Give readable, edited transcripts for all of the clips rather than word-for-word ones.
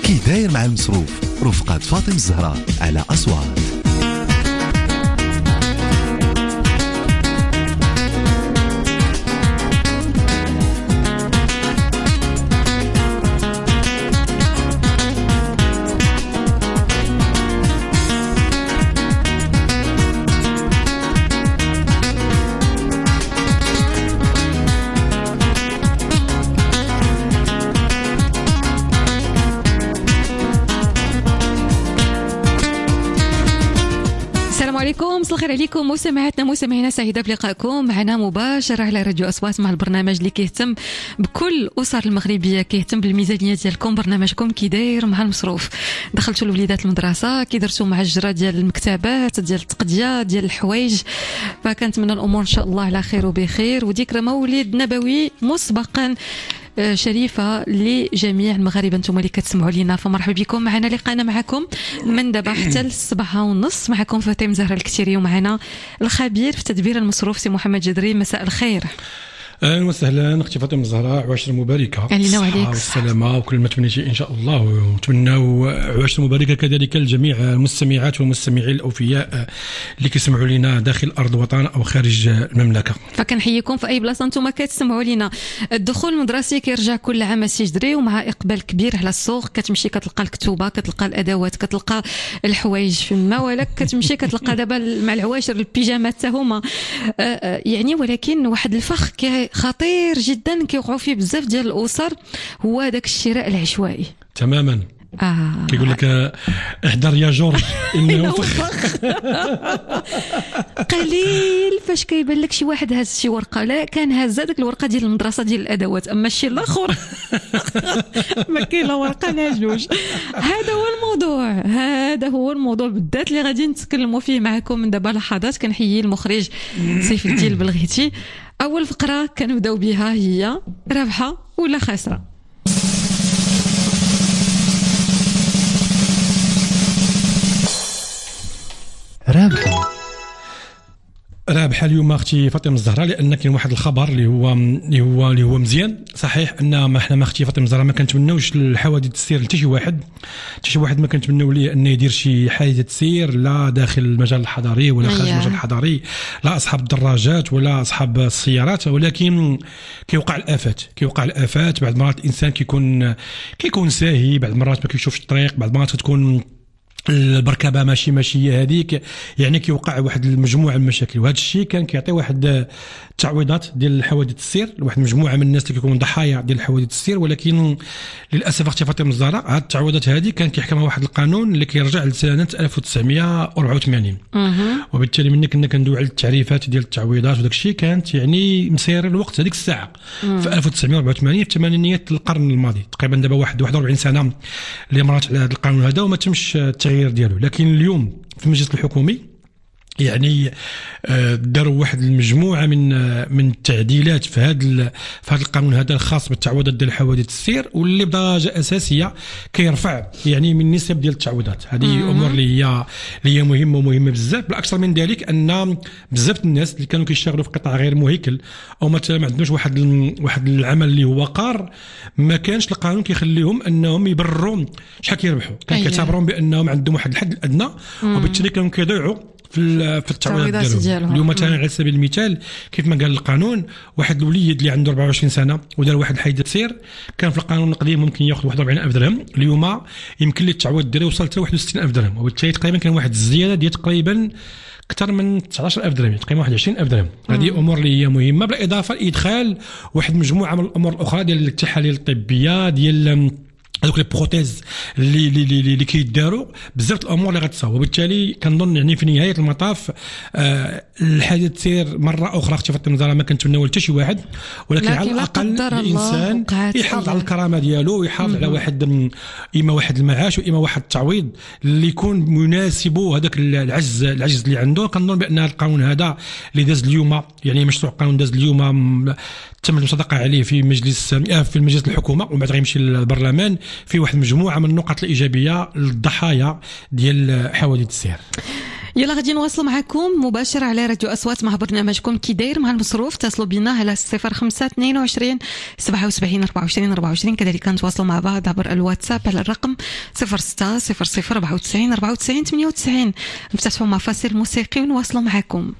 كي داير مع المصروف رفقة فاطمة الزهراء على أصوات. مساء الخير عليكم مستمعاتنا مستمعينا، سعيدة بلقائكم معنا مباشرة على راديو أصوات مع البرنامج اللي كيهتم بكل أسر المغربية، كيهتم بالميزانية ديالكم. برنامجكم كي داير مع المصروف. دخلتوا الوليدات المدرسة، كي درتوا مع الجرة ديال المكتبات ديال التقضية ديال الحوايج، فكنتمنى الأمور إن شاء الله على خير وبخير، وذكرى مولد نبوي مسبقا شريفة لجميع المغاربة انتم اللي كتسمعوا لينا. فمرحبا بكم معنا، لقانا معكم من دابا حتى ل7:30. معكم فاطمة الزهراء الكتيري، ومعنا الخبير في تدبير المصروف سي محمد جدري. مساء الخير. اهلا وسهلا اختي فاطمه الزهراء، عواشر مباركه. علينا وعليك والسلامه وكل ما تمنيتي ان شاء الله، ونتمناو عواشر مباركه كذلك لجميع المستمعات والمستمعين الاوفياء اللي كيسمعوا لنا داخل ارض الوطن او خارج المملكه. فكنحييكم في اي بلاصه انتم كتسمعوا لنا. الدخول المدرسي كيرجع كل عام سي جدري، ومع اقبال كبير على السوق. كتمشي كتلقى الكتوبه، كتلقى الادوات، كتلقى الحوايج فما، ولك كتمشي كتلقى دابا مع العواشر البيجامات حتى هما يعني. ولكن واحد الفخ خطير جدا كيوقعوا فيه بزاف ديال الاسر، هو داك الشراء العشوائي تماما. كيقول لك احذر يا جورج انه فخ. قليل فاش كيبان لك شي واحد هاز شي ورقه، لا كان هاز داك الورقه ديال المدرسه ديال الادوات، اما الشيء الاخر ما كاين لا ورقه لا جوج. هذا هو الموضوع بالذات اللي غادي نتكلموا فيه معكم من دابا لحظات. كنحيي المخرج سيف الدين البلغيتي. اول فقره كنبداو بها هي رابحه ولا خاسره. رابحه اليوم اختي فاطمه الزهراء، لان كاين واحد الخبر اللي هو مزيان. صحيح ان ما احنا ما اختي فاطمه الزهراء ما كنتمناوش الحوادث تسير لحتى شي واحد ما كنتمناو ليه انه يدير شي حادثه تسير، لا داخل المجال الحضري ولا خارج المجال الحضري، لا اصحاب الدراجات ولا اصحاب السيارات. ولكن كيوقع الافات بعض المرات الانسان كيكون ساهي، بعض المرات ما كيشوفش الطريق، بعض المرات تكون البركبه ماشي هذيك، يعني كيوقع واحد المجموعه من المشاكل. وهذا الشيء كان كيعطي واحد التعويضات ديال الحوادث السير لواحد مجموعه من الناس اللي كيكونوا ضحايا ديال الحوادث السير. ولكن للاسف اختي فاطمه الزهراء هذه التعويضات هذه كان كيحكمها واحد القانون اللي كيرجع لسنه 1984. وبالتالي ملي كنا كندوي على التعريفات ديال التعويضات وداك الشيء كانت يعني مسيره الوقت هذيك الساعه في 1984 في ثمانينيات القرن الماضي تقريبا. دابا 41 سنه اللي مرات على هذا القانون هذا وما تمش التغيير ديالو. لكن اليوم في المجلس الحكومي يعني داروا واحد المجموعه من التعديلات في هذا القانون هذا الخاص بالتعويضات ديال الحوادث السير، واللي بدرجه اساسيه كيرفع يعني من النسب ديال التعويضات. هذه امور اللي هي مهمه بزاف. بالاكثر من ذلك ان بزاف الناس اللي كانوا كيشتغلوا في قطاع غير مهيكل او مثلا ما عندناش واحد العمل اللي هو قار، ما كانش القانون كيخليهم انهم يبرروا شحال كيربحوا. كان كيعتبرون بانهم عندهم واحد الحد الادنى، وبالتالي كانوا كيضيعوا في التعويضات ديالهم. اليوم مثلا على سبيل المثال كيف ما قال القانون، واحد الوليد اللي عنده 24 سنه ودار واحد الحادثه سير، كان في القانون القديم ممكن ياخذ 41,000 درهم، اليوم يمكن ليه التعويض ديالو وصل حتى 61,000 درهم. وبالتالي تقريبا كان واحد الزياده ديال تقريبا اكثر من 19,000 درهم، تقريبا 21,000 درهم. هذه امور اللي هي مهمه، بالاضافه لادخال واحد مجموعه من الامور الاخرى ديال التحاليل الطبيه ديال هذوك لي بروتيز اللي كيداروا، بزاف الامور اللي غتصاوب. وبالتالي كنظن يعني في نهايه المطاف الحادث تسير مره اخرى اختي فاطمه الزهراء ما كنتمناو حتى شي واحد، ولكن على الاقل الانسان يحافظ على الكرامه ديالو ويحافظ على واحد اما واحد المعاش واما واحد التعويض اللي يكون مناسبه هذاك العجز اللي عنده. كنظن بان القانون هذا اللي داز اليوم، يعني مشروع قانون داز اليوم تم المصادقه عليه في مجلس الحكومه ومن بعد غيمشي للبرلمان، في واحد مجموعه من النقط الايجابيه للضحايا ديال حوادث السير. يلا غادي نواصلوا معكم مباشرة على راديو أصوات مع برنامجكم كي داير مع المصروف. اتصلوا بنا على 0522 77 24 24. كذلك نتواصلوا مع بعض عبر الواتساب على الرقم 0600 94 94 98. نفتحوا مع فاصل موسيقي ونواصلوا معكم.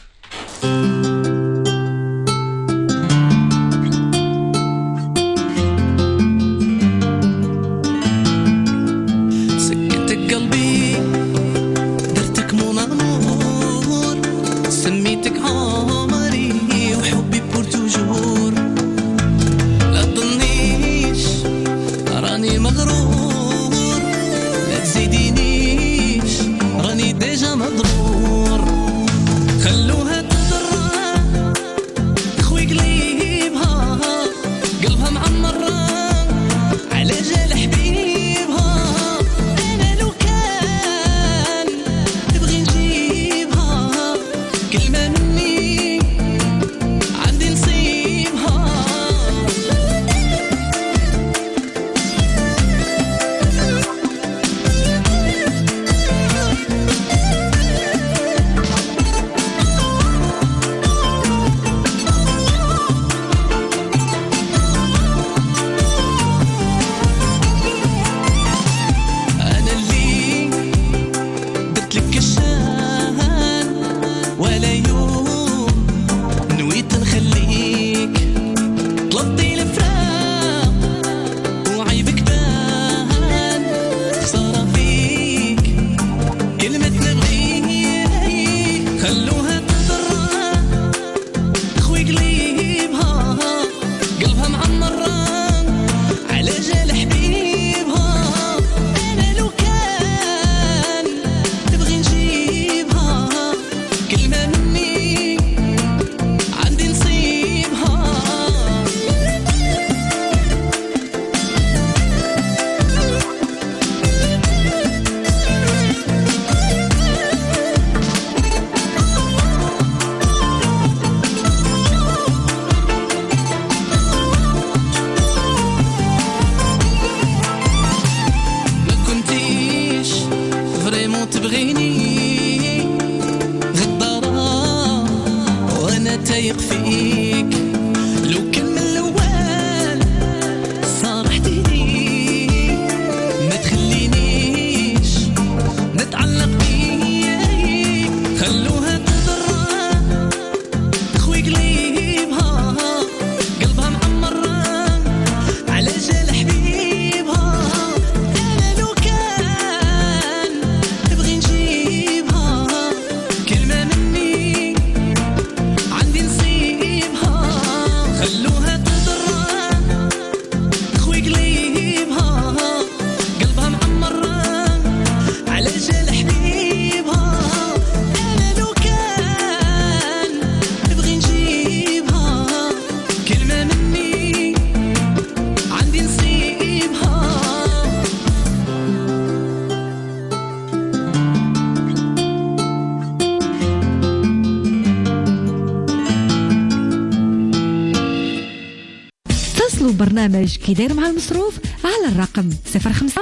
برنامج كي داير مع المصروف على الرقم 05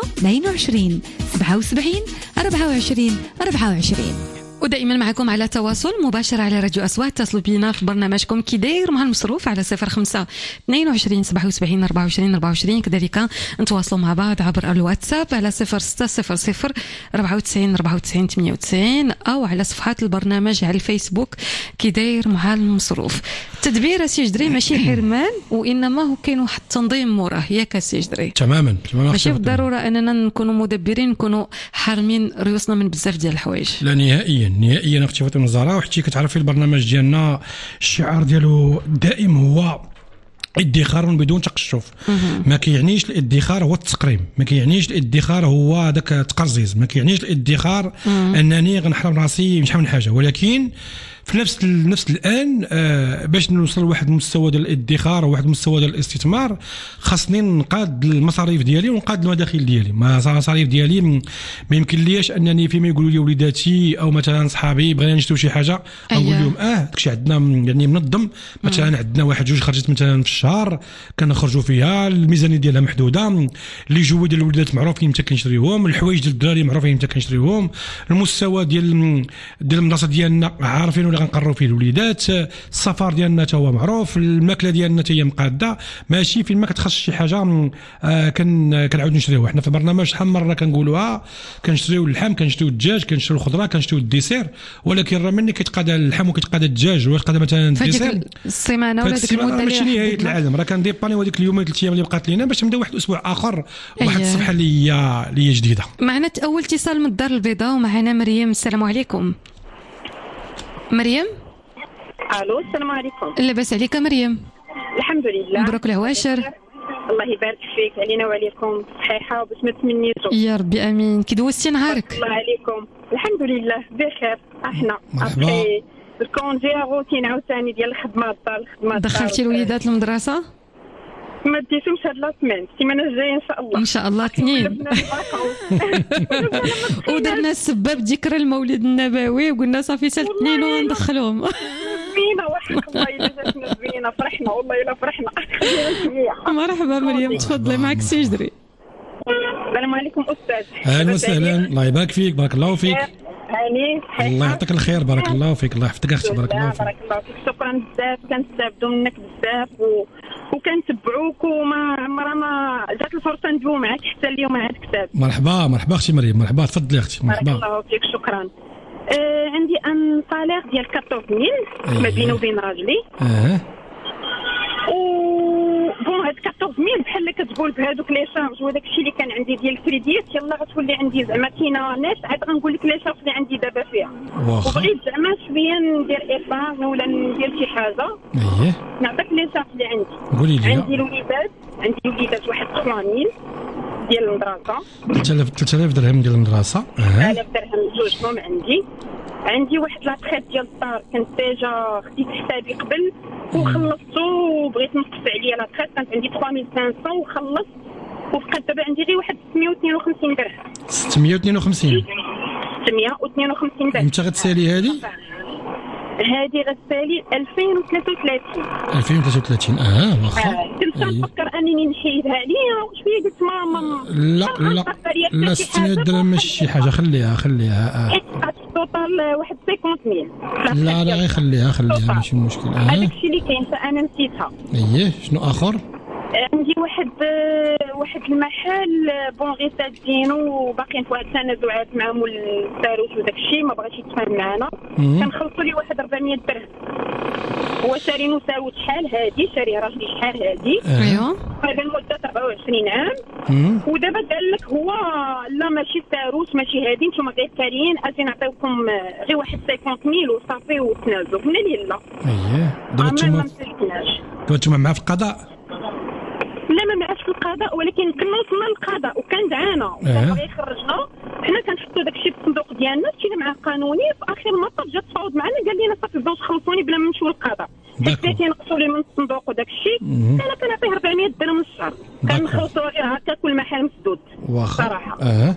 22 77 24 24. ودائما معكم على تواصل مباشر على راديو أصوات. اتصلوا بينا في برنامجكم كي داير مع المصروف على 05 22 77 24 24. كذلك نتواصلوا مع بعض عبر الواتساب على 0600 94 94 98 أو على صفحات البرنامج على الفيسبوك كي داير مع المصروف. التدبير سي جدري ماشي حرمان، وإنما هو كاين واحد التنظيم موراه، ياك سي جدري؟ تماما. ماشي بالضرورة أننا نكونوا مدبرين نكونوا حارمين ريوسنا من بزاف ديال الحوايج. لا نهائيا اختي فاطمه الزهراء. وحتى كتعرفي البرنامج ديالنا الشعار ديالو دائم هو ادخار بدون تقشف. ما كيعنيش الادخار هو التقريم، ما كيعنيش الادخار هو داك التقرزيز، ما كيعنيش الادخار انني غنحرم راسي من شحال من حاجه، ولكن في نفس الان باش نوصل لواحد المستوى ديال الادخار وواحد المستوى ديال الاستثمار خاصني نقاد المصاريف ديالي ونقاد المداخيل ديالي. ما المصاريف ديالي ما يمكن ليش انني فيما يقولوا لي وليداتي او مثلا صحابي بغينا نشريو شي حاجه نقول لهم داكشي عندنا يعني منظم. مثلا عندنا واحد جوج خرجت مثلا في الشهر كنخرجوا فيها، الميزانيه ديالها محدوده، لي جوي ديال الوليدات معروفين متى كنشريوهم، الحوايج ديال الدراري معروفين متى كنشريوهم، المستوى ديال المدرسه ديالنا عارفين ولا غنقروا فيه الوليدات، السفر ديالنا حتى هو معروف، الماكله ديالنا حتى هي مقاده، ماشي فين ما كتخص شي حاجه كنعاود نشريوها. حنا في البرنامج شحال من مره كنقولوها، كنشريو اللحم، كنشريو الدجاج، كنشريو الخضره، كنشريو الديسير، ولكن راه ملي كيتقاد اللحم وكيتقاد الدجاج وكيتقاد مثلا الديسير السيمانه ولا ديك المده ماشي نهايه العالم، راه كنديباني هذيك اليومين 3 ايام اللي بقات لينا باش نبداو واحد الاسبوع اخر، واحد الصفحه اللي هي جديده. معنا اول اتصال من الدار البيضاء ومعنا مريم. السلام عليكم مريم. الو السلام عليكم. لاباس عليك مريم؟ الحمد لله. مبروك العواشر. الله يبارك فيك علينا وعليكم صحيحه وباش ما تمنيتو يا ربي امين. كي دوزتي نهارك؟ الله عليكم. الحمد لله بخير. احنا مرحبا. الكونجي روتين عاوتاني ديال الخدمه الدار دخلتي الوليدات للمدرسه؟ ما ديتهمش هاد لا سيمين، السيمانه الجايه ان شاء الله. ان شاء الله اثنين. ودرنا السباب ذكرى المولد النبوي وقلنا صافي حتى الاثنين وندخلهم. زوينه وحق الله الا جاتنا زوينه، فرحنا والله الا فرحنا. مرحبا مريم، تفضلي معك سي جدري. السلام عليكم استاذ. اهلا وسهلا، الله يبارك فيك، بارك الله فيك. الله يعطيك الخير، بارك الله فيك، الله يحفظك اختي، بارك الله فيك. بارك الله فيك، شكرا بزاف، كنستافدوا منك بزاف وكنتبعوك وما عمرها ما جات الفرصه ندوي معك حتى اليوم على هذا الكتاب. مرحبا اختي مريم، مرحبا، تفضلي اختي. مرحبا. بارك الله فيك، شكرا. عندي ان صالير ديال 14000 ما بيني وبين راجلي. بون هاد 14000 بحال اللي كتقول بهذوك لي شارج وداك الشيء اللي كان عندي ديال الكريديات يلا غتولي عندي زعما كاينه ناس عاد غنقول لك لي شارج اللي عندي دابا فيها. وبغيت زعما شويه ندير ايفارن ولا ندير شي حاجه. نعطيك لي شارج اللي عندي. قولي لي. عندي وليدات واحد 3000 ديال المدرسه. 3000 درهم ديال المدرسه. 3000 درهم زوجهم عندي واحد لاطخيت ديال الدار كنت ديجا خديت حسابي قبل وخلصتو وبغيت نقص عليا لاطخيت، كانت عندي 3500 وخلصت وبقات دابا عندي غير واحد 652 درهم. 652 درهم. متى غتسالي هذه غتسالي 2033. 2033 واخا. كنت نفكر انني نحيدها عليا شويه، قلت ماما لا 600 درهم ماشي شي حاجه، خليها التوتال واحد 50000. لا غير خليها ماشي مشكل. هذاك الشيء اللي كاين فانا نسيتها. شنو اخر؟ عندي واحد المحل بون غير سادينو وباقيين في واحد التنازعات مع مول الساروت وداك الشيء، ما بغاش يتفاهم معنا. كنخلصوا لي واحد 400 درهم. هو شارينو ساروت شحال هادي، شاريه راجلي شحال هادي. ايوا هذا المده 24 عام. ودابا قال لك هو لا ماشي ساروت ماشي هادي، نتوما غير كاريين اجي نعطيوكم غير واحد 50000 وصافي وتنازلوا. قلنا لي لا. دابا نتوما معاه في القضاء؟ لا ما معاش في القضاء، ولكن كنا وصلنا للقضاء وكان دعانا بغا يخرجنا، حنا كنحطوا داكشي في الصندوق ديالنا، مشينا مع قانوني، في اخر المطاف جا تفاوض معنا قال لنا صافي بغاو تخلصوني بلا ما نمشيو للقضاء، حيت ينقصوا لي من الصندوق وداك الشيء. انا كنعطيه 400 درهم من الشهر، كنخلصوا غير هكاك والمحل مسدود صراحه.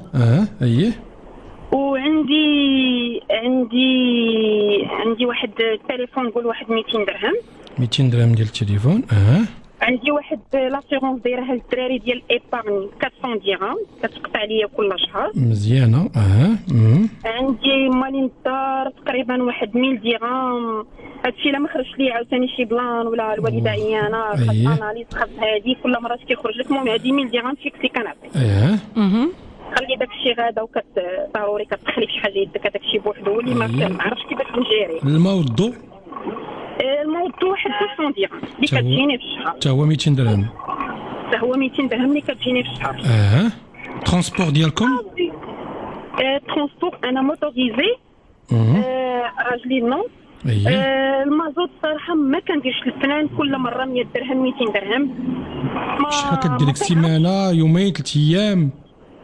وعندي واحد التليفون نقول واحد 200 درهم. 200 درهم ديال التليفون. عندي واحد لاسيغونس دايرها للدراري ديال ايبارني 400 درهم كتقطع ليا كل شهر. مزيانه. عندي مالين الدار تقريبا واحد 1000 درهم. هادشي لا ما خرجش لي عاوتاني شي بلان ولا الوالده عيانه خاص اناليز خاص هادي كل مره كيخرج لك. المهم هادي 1000 درهم فيكسي كنعطي. خلي داك الشيء غادا ضروري كتخلي شي حاجه يدك هذاك الشيء بوحدو هو اللي ما كنعرفش كيفاش نجيري. الموضوع واحد 200 درهم اللي كتجيني في الشهر. حتى هو 200 درهم. حتى هو 200 درهم اللي كتجيني في الشهر. ترونسبور ديالكم؟ ترونسبور انا موتوريزي. راجلي نو. المازوت صراحه ما كنديرش الفنان، كل مره 100 درهم 200 درهم. شحال كدير لك سيمانه، يومين، 3 ايام؟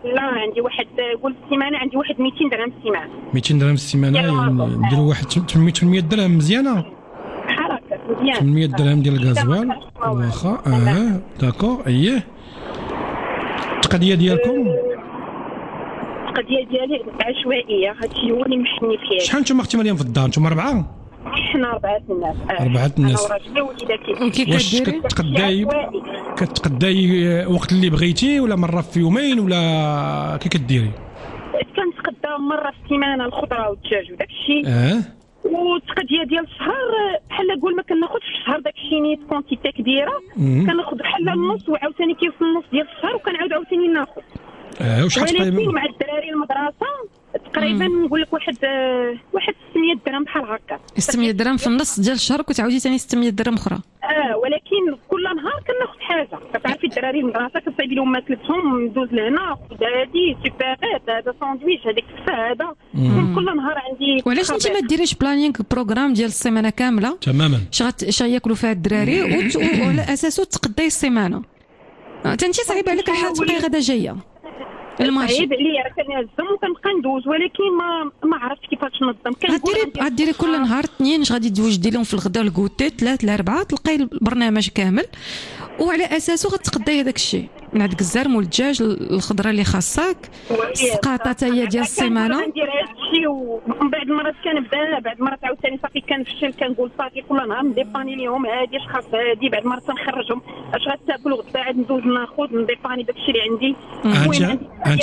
لا عندي واحد قول السيمانه عندي واحد 200 درهم في السيمانه. 200 درهم في السيمانه يعني نديروا واحد 800 درهم مزيانه. بحال هكا مزيان. 800 درهم ديال الغازوال واخا داكور. اييه التقديه ديالكم؟ القضيه ديالي عشوائيه، هادشي هو اللي محني في حياتي. شحال نتوما اختي مريم في الدار؟ نتوما 4؟ حنا 4 الناس. 4 الناس. انا وراجلي ووليداتي. كيف كديري؟ كتقداي وقت اللي بغيتي ولا مره في يومين ولا كي كديري؟ كنتقدى مره في السيمانه الخضره والدجاج وداك الشيء. والتقديه ديال الشهر بحال نقول ما كناخذش في الشهر داك الشيء نيت كونتيتي كبيره، كناخذ بحال النص وعاوتاني كيوصل النص ديال الشهر وكنعاود عاوتاني ناخذ. وشحال تقريبا مع الدراري المدرسه تقريبا نقول لك واحد 600 درهم بحال هكا. 600 درهم في النص ديال الشهر وتعاودي ثاني 600 درهم اخرى. ولكن كل نهار كناخذ حاجه، كتعرفي الدراري المدرسه كتصايب لهم ماكلتهم، ندوز لهنا خذ هادي سوبريت هذا ساندويتش هذيك كفته هذا. كل نهار عندي. وعلاش انت ما ديريش بلانينغ بروغرام ديال السيمانه كامله تماما اش ياكلوا فيها الدراري وعلى اساسه تقضي السيمانه؟ انت صعيب عليك الحال تبقاي غدا جايه الماشي. صعيب عليا راه كنهزم وكنبقى ندوز، ولكن ما عرفتش كيفاش ننظم. غديري كل نهار اثنين غادي توجدي لهم في الغداء والكوتي 3 ل 4 تلقاي البرنامج كامل وعلى اساسه غتقضي هذاك الشيء من عندك الزرم والدجاج الخضره اللي خاصك السقاطه حتى هي ديال السيمانه. ندير هذا الشيء ومن بعد مرات كنبدا بعد مرات عاوتاني صافي كنفشل كنقول صافي كل نهار نديباني ليهم هادي اش خاص هادي بعد مرات نخرجهم اش غتاكل غدا عاد ندوز ناخذ نديباني داك الشيء اللي عندي.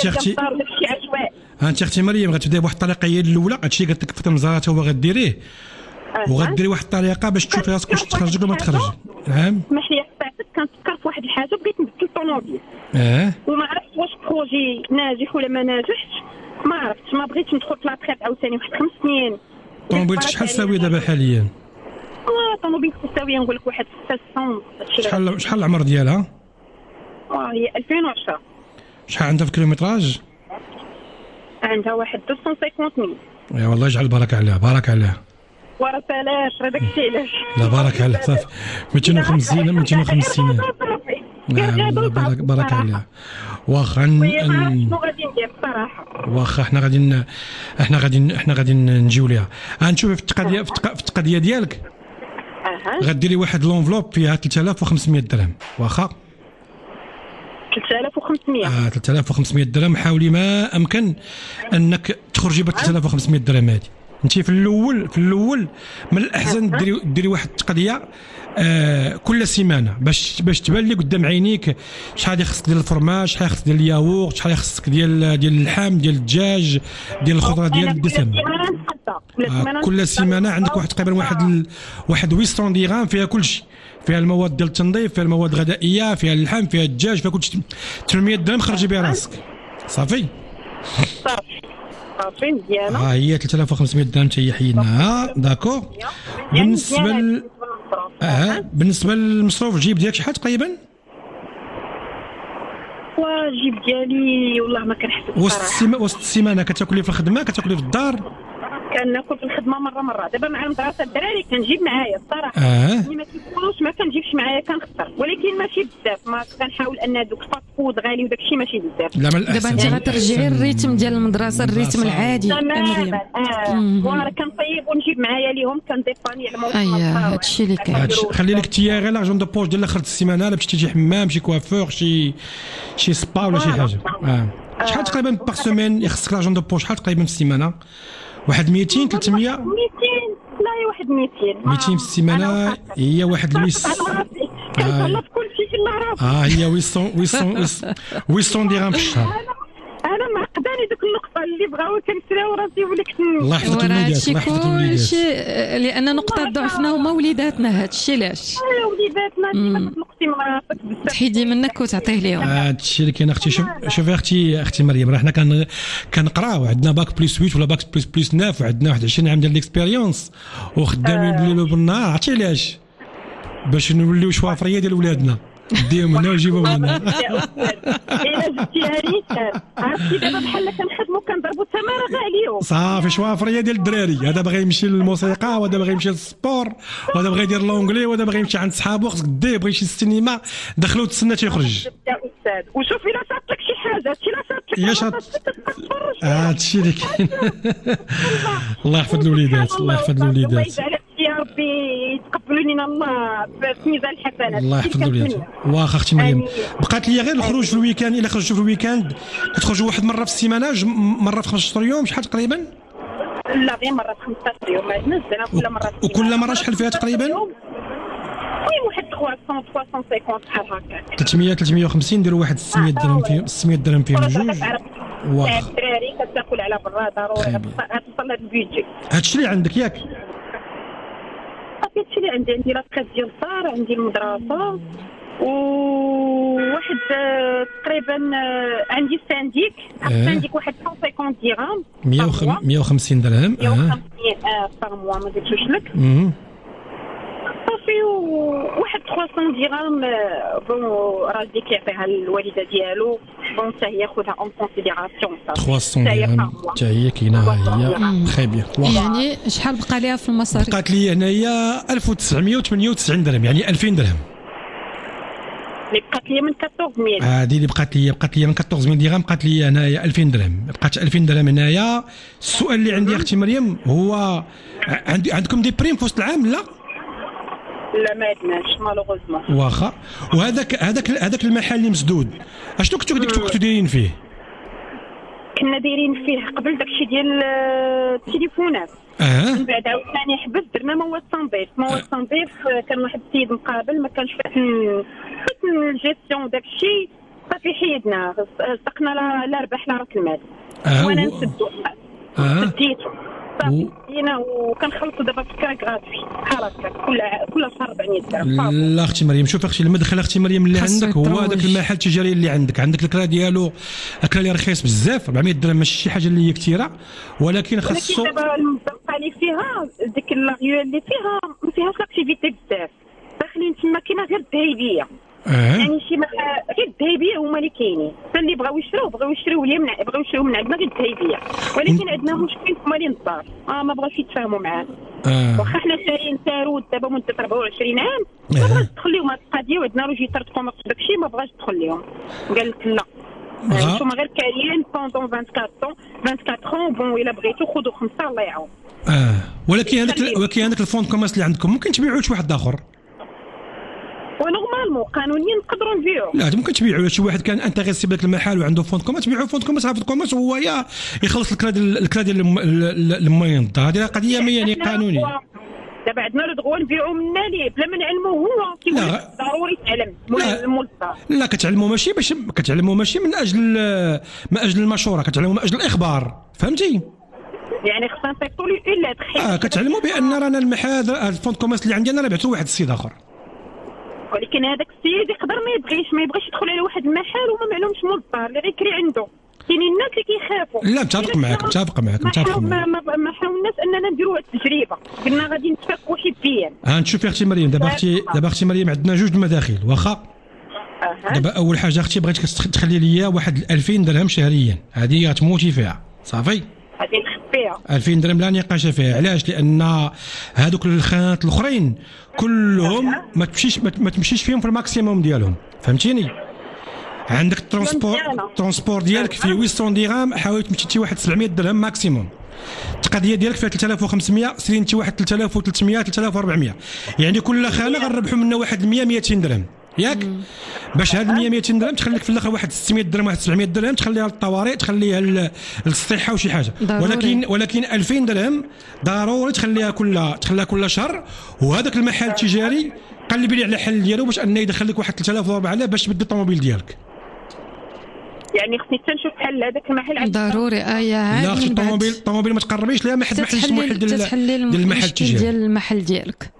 انت اختي مريم غتبداي بواحد الطريقه هي الاولى هادشي اللي قلت لك فاطمه الزهراء هو غديريه وغديري واحد الطريقه باش تشوفي راسك واش تخرج ولا ما تخرج. نعم سمح لي حتى كنفكر في واحد الحاجه بغيت نبدل الطوموبيل وما عرفتش واش بروجي ناجح ولا ما ناجحش، ما عرفتش ما بغيتش ندخل في لابخيت عاوتاني واحد 5 سنين. الطوموبيل شحال ساويه دابا حاليا؟ الطوموبيل ساويه نقول لك واحد 600. شحال العمر ديالها؟ هي 2010. شحال عندها في الكيلومتراج؟ عندها واحد 250,000. يا والله يجعل البركه عليها بارك عليها. ورا بلاش هذاك الشيء علاش. لا بارك عليها صافي 250 بارك عليها. واخا شنو غادي ندير الصراحه؟ واخا احنا غادي نجيو ليها. غنشوفي في التقديه ديالك غديري واحد لونفلوب فيها 3500 درهم واخا 3500 3500 درهم. حاولي ما امكن انك تخرجي ب 3500 درهم هذه. انت في الاول من الاحسن ديري واحد التقضيه كل سيمانه باش تبان لك قدام عينيك شحال خصك ديال الفرماج، شحال خصك ديال الياغورت، شحال خصك ديال اللحم، ديال الدجاج، ديال الخضره، ديال الدسم. كل سيمانه عندك واحد تقريبا واحد 800 درهم فيها كل شيء، فيها المواد ديال التنظيف، فيها المواد الغذائيه، فيها اللحم، فيها الدجاج، فيها كل شيء. 800 درهم خرجي بها راسك صافي مزيانه. هي 3500 درهم حتى هي حيدناها داكور. بالنسبه للمصروف الجيب ديالك شحال تقريبا؟ الجيب ديالي والله ما كنحسب. وسط السيمانه كتاكلي في الخدمه كتاكلي في الدار؟ كناكل في الخدمه مره دابا مع المدرسه الدراري كنجيب معايا الصراحه. ملي ما كيكونوش ما كنجيبش معايا كنخسر، ولكن ماشي بزاف. ما كنحاول ان دوك الفاست فود غالي وداك الشيء ماشي بزاف. دابا انت غترجعي الريتم ديال المدرسه الريتم العادي مريم. وانا كنطيب ونجيب معايا ليهم كنديباني على موت هادشي اللي كاين. خلي لك تيا غير لارجون دو بوش ديال اخر السيمانه الا مشيتي شي حمام شي كوافور شي سبا ولا شي حاجه. شحال تقريبا باغ سيمين يخصك لارجون دو بوش؟ شحال تقريبا في السيمانه؟ واحد 200 300 200 لا هي واحد 200 في السيمانه. هي واحد لويس كنطلب كل شيء في الله راسي. هي 800 درهم في الشهر. انا معقداني ديك النقطه اللي بغاو كنسراو راسي ولكن الله يحفظ الوليدات. الله يحفظ الوليدات لان نقطه ضعفنا هما وليداتنا. هادشي علاش وليداتنا ديما تنقصي من راسك بزاف تحيدي منك وتعطيه ليهم. هادشي اللي كاين اختي. شوفي اختي مريم، راه حنا كنقراو عندنا باك بلس 8 ولا باك بلس 9 وعندنا واحد 20 عام ديال الاكسبيريونس وخدامين بالليل وبالنهار. عرفتي علاش؟ باش نوليو شوافريه ديال ولادنا. ديهم هنا وجيبهم هنا. الا جبتيها لي عرفتي دابا بحال كنخدموا كنضربوا الثمره كاع اليوم. صافي شوافريه ديال الدراري، هذا باغي يمشي للموسيقى وهذا باغي يمشي للسبور وهذا باغي يدير لونجلي وهذا باغي يمشي عند صحابو، خصك ديه بغى يمشي للسينما دخلو تسنى تيخرج. يا استاذ وشوف الا صافت لك شي حاجه هادشي لا صافت لك يا شاط هادشي اللي كاين. الله يحفظ الوليدات، الله يحفظ الله الوليدات، يجعل يا ربي يتقبلوا لنا الله في ميزان الحسنات. الله يحفظ الوليدات. واخا اختي مريم بقات لي غير الخروج في الويكاند، الا خرجتوا في الويكاند كتخرجوا واحد مره في السيمانه، مره في 15 يوم، شحال تقريبا؟ لا غير مره في 15 يوم، ما عندناش كل مره. وكل مره شحال فيها تقريبا؟ المهم واحد 300 350 بحال هكا. 350 نديروا واحد 600 درهم فيهم، 600 درهم فيهم جوج. واخا الدراري كتاكل على برا ضروري غتوصل لهاد البيدجي. هادشي اللي عندك ياك؟ صافي هادشي اللي عندي لاكاس ديال الدار، عندي المدرسه وواحد تقريبا عندي السانديك. السانديك واحد 150 درهم، 150 درهم 150 بار موا ما قلتوش لك. صافي وواحد 300 درهم بون راجلي كيعطيها الوالده ديالو، بون حتى هي خذها اون كونسيديراسيون. 300 درهم حتى هي كاينه هي تري بيان. يعني شحال بقى ليها في المصاريف؟ بقات لي هنايا 1998 درهم، يعني 2000 درهم اللي بقات لي من 14000. هذه اللي بقات لي من 14000 درهم، بقات لي هنايا 2000 درهم، بقات 2000 درهم هنايا. السؤال اللي عندي اختي مريم هو عندكم دي بريم في وسط العام؟ لا ما عندناش مالوغوزمون. واخا. وهذاك المحل اللي مسدود اشنو كنتو دايرين فيه؟ كنا دايرين فيه قبل داكشي ديال التليفونات، من بعد عاوتاني حبس درنا مواد تنظيف. كان واحد السيد مقابل ما كانش حسن الجيستيون داكشي، صافي حيدنا سقنا لا ربح لا راس المال. وانا نسدو سديتو صافي دينا وكنخلصوا دابا فكره غراتوي بحال هكا كل شهر 400 درهم. لا اختي مريم شوف اختي المدخل اختي مريم اللي عندك هو هذاك المحل التجاري اللي عندك الكرا ديالو اكل لي رخيص بزاف، 400 درهم ماشي شي حاجه اللي هي كثيره، ولكن خاصو دابا المنطقه اللي فيها ديك لاغيو اللي فيها ما فيهاش لاكتيفيتي بزاف، داخلين تما كاينه غير الذهيبيه. يعني شي غير الذهيبيه هما اللي كاينين، حتى اللي بغاو يشريو اليمنى بغاو يشريو من عندنا غير الذهيبيه، ولكن عندنا مشكل في مالين الدار ما بغاوش يتفاهموا معانا. واخا حنا شاريين تارود دابا مده 24 عام ما بغاش تدخل لهم هاد القضيه، وعندنا روجيتر دو كوميرس داكشي ما بغاش تدخل لهم، قال لك لا نتوما غير كاين بوندون 24 بون الا بغيتو خذوا 5 الله يعاون. ولكن هذاك الفوند كوميرس اللي عندكم ممكن تبيعوه شي واحد اخر؟ ونورمالمون قانونيا نقدروا نبيعوا. لا ممكن تبيعوا شي واحد كان انتريسي بهذاك المحل وعنده فوند كوميرس، تبيعوا فوند كوميرس. فوند كوميرس هو يخلص الكرا ديال الموين، هذه قضيه يعني قانونيه. دابا عندنا لو دغوا نبيعوا منا ليه بلا ما نعلموه هو كيولي ضروري يتعلم المولدار. لا كتعلموا ماشي من اجل المشوره، كتعلموا من اجل الاخبار، فهمتي؟ يعني خصنا نصيفطوا ليه الا دخل كتعلموا بان رانا المحل الفوند كوميرس اللي عندي انا راه بعتو واحد السيد اخر، ولكن هذاك السيد يقدر ما يبغيش يدخل على واحد المحل وما معلومش مول الدار اللي غيكري عنده. كاينين الناس اللي كيخافوا. لا متفق معاك ما حاولناش اننا نديروا هذه التجربه، قلنا غادي نتفكوا حبيا. نشوفي اختي مريم دابا اختي مريم عندنا جوج المداخل واخا. دابا اول حاجه اختي بغيتك تخلي لي واحد 2000 درهم شهريا، هذه غتموتي فيها صافي. هذه نخبيها 2000 درهم لا نقاش فيها. علاش؟ لان هذوك الخانات الاخرين كلهم ما تمشيش فيهم في الماكسيموم ديالهم، فهمتيني؟ عندك الترونسبور ديالك فيه 800 درهم، حاول تمشي واحد 700 درهم ماكسيموم. التقضيه ديالك فيها 3500، سيري انت واحد 3300 3400، يعني كل خانه غنربحوا منها واحد 100 200 درهم ياك. باش هاد 100 200 درهم تخليك في الاخر واحد 600 درهم واحد 700 درهم تخليها للطوارئ، تخليها للصحه وشي حاجه. ولكن 2000 درهم ضروري تخليها كل شهر. وهذاك المحل التجاري قلبي لي على الحل ديالو باش انه يدخل لك واحد 3000 باش تبدل الطوموبيل ديالك. يعني خصني حتى نشوف حل هذاك المحل ضروري. لا خصك الطوموبيل ما تقربيش ليها، ما حد محل ديال المحل التجاري ديال المحل ديالك.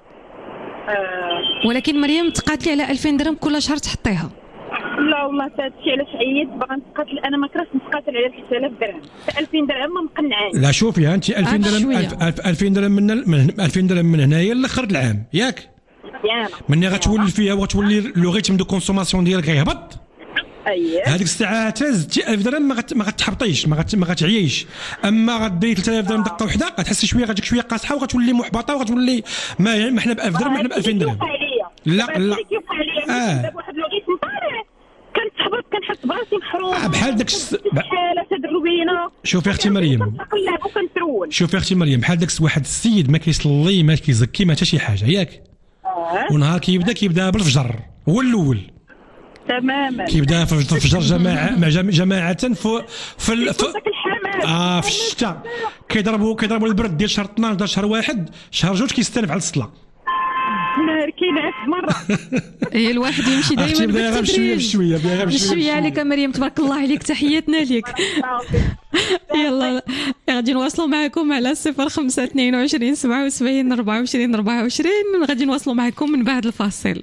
ولكن مريم تقاتلي على 2000 درهم كل شهر تحطيها. لا والله هادشي علاش عييت باغا نتقاتل، انا ما كرهتش نتقاتل على 3000 درهم، 2000 درهم ما مقنعاني. لا شوفي انت 2000 درهم 2000 درهم من 2000 درهم من هنايا لاخر العام ياك. مزيانه مني غتولي فيها وغتولي لو ريتم دو كونسوماسيون ديالك غيهبط. هذيك الساعه عتاز 1000 درهم ما غتحبطيش ما غتعييش. اما غدير 3000 درهم دقه واحده غتحسي شويه غتجيك شويه قاصحه وغتولي محبطه وغتولي ما حنا ب 1000 درهم حنا ب 2000 درهم. لا دابا واحد لو ريتم طالع كنتحبط كنحس براسي محروم بحال داك بحال تدروينه. شوفي اختي مريم شوفي اختي مريم بحال داك واحد السيد ما كيصلي ما كيزكي ما حتى شي حاجه ياك ونهار كيبدا بالفجر هو الاول تماما كيبدا في الفجر جماعه في الشتاء كيضربوا البرد ديال شهر 12 شهر 1 شهر 2 كيستانف على الصلاه نهار كينعس مره. اي الواحد يمشي دائما بشويه عليك مريم تبارك الله عليك تحياتنا لك. يلا غادي نواصلوا معكم على 0522 77 24 24 غادي نواصلوا معكم من بعد الفاصل.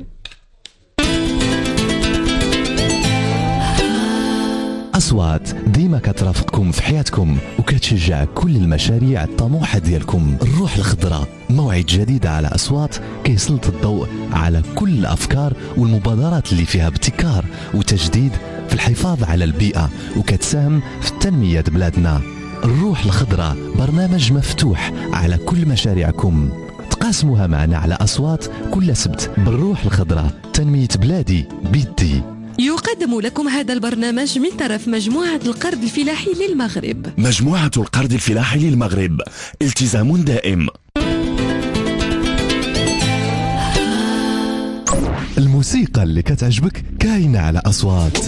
أصوات ديما كترافقكم في حياتكم وكتشجع كل المشاريع الطموحة ديالكم. الروح الخضراء موعد جديد على أصوات كيسلط الضوء على كل الأفكار والمبادرات اللي فيها ابتكار وتجديد في الحفاظ على البيئة وكتساهم في التنمية بلادنا. الروح الخضراء برنامج مفتوح على كل مشاريعكم تقاسموها معنا على أصوات كل سبت. بالروح الخضراء تنمية بلادي بيدي. يقدم لكم هذا البرنامج من طرف مجموعة القرض الفلاحي للمغرب. مجموعة القرض الفلاحي للمغرب، التزام دائم. الموسيقى اللي كتعجبك كاينة على أصوات.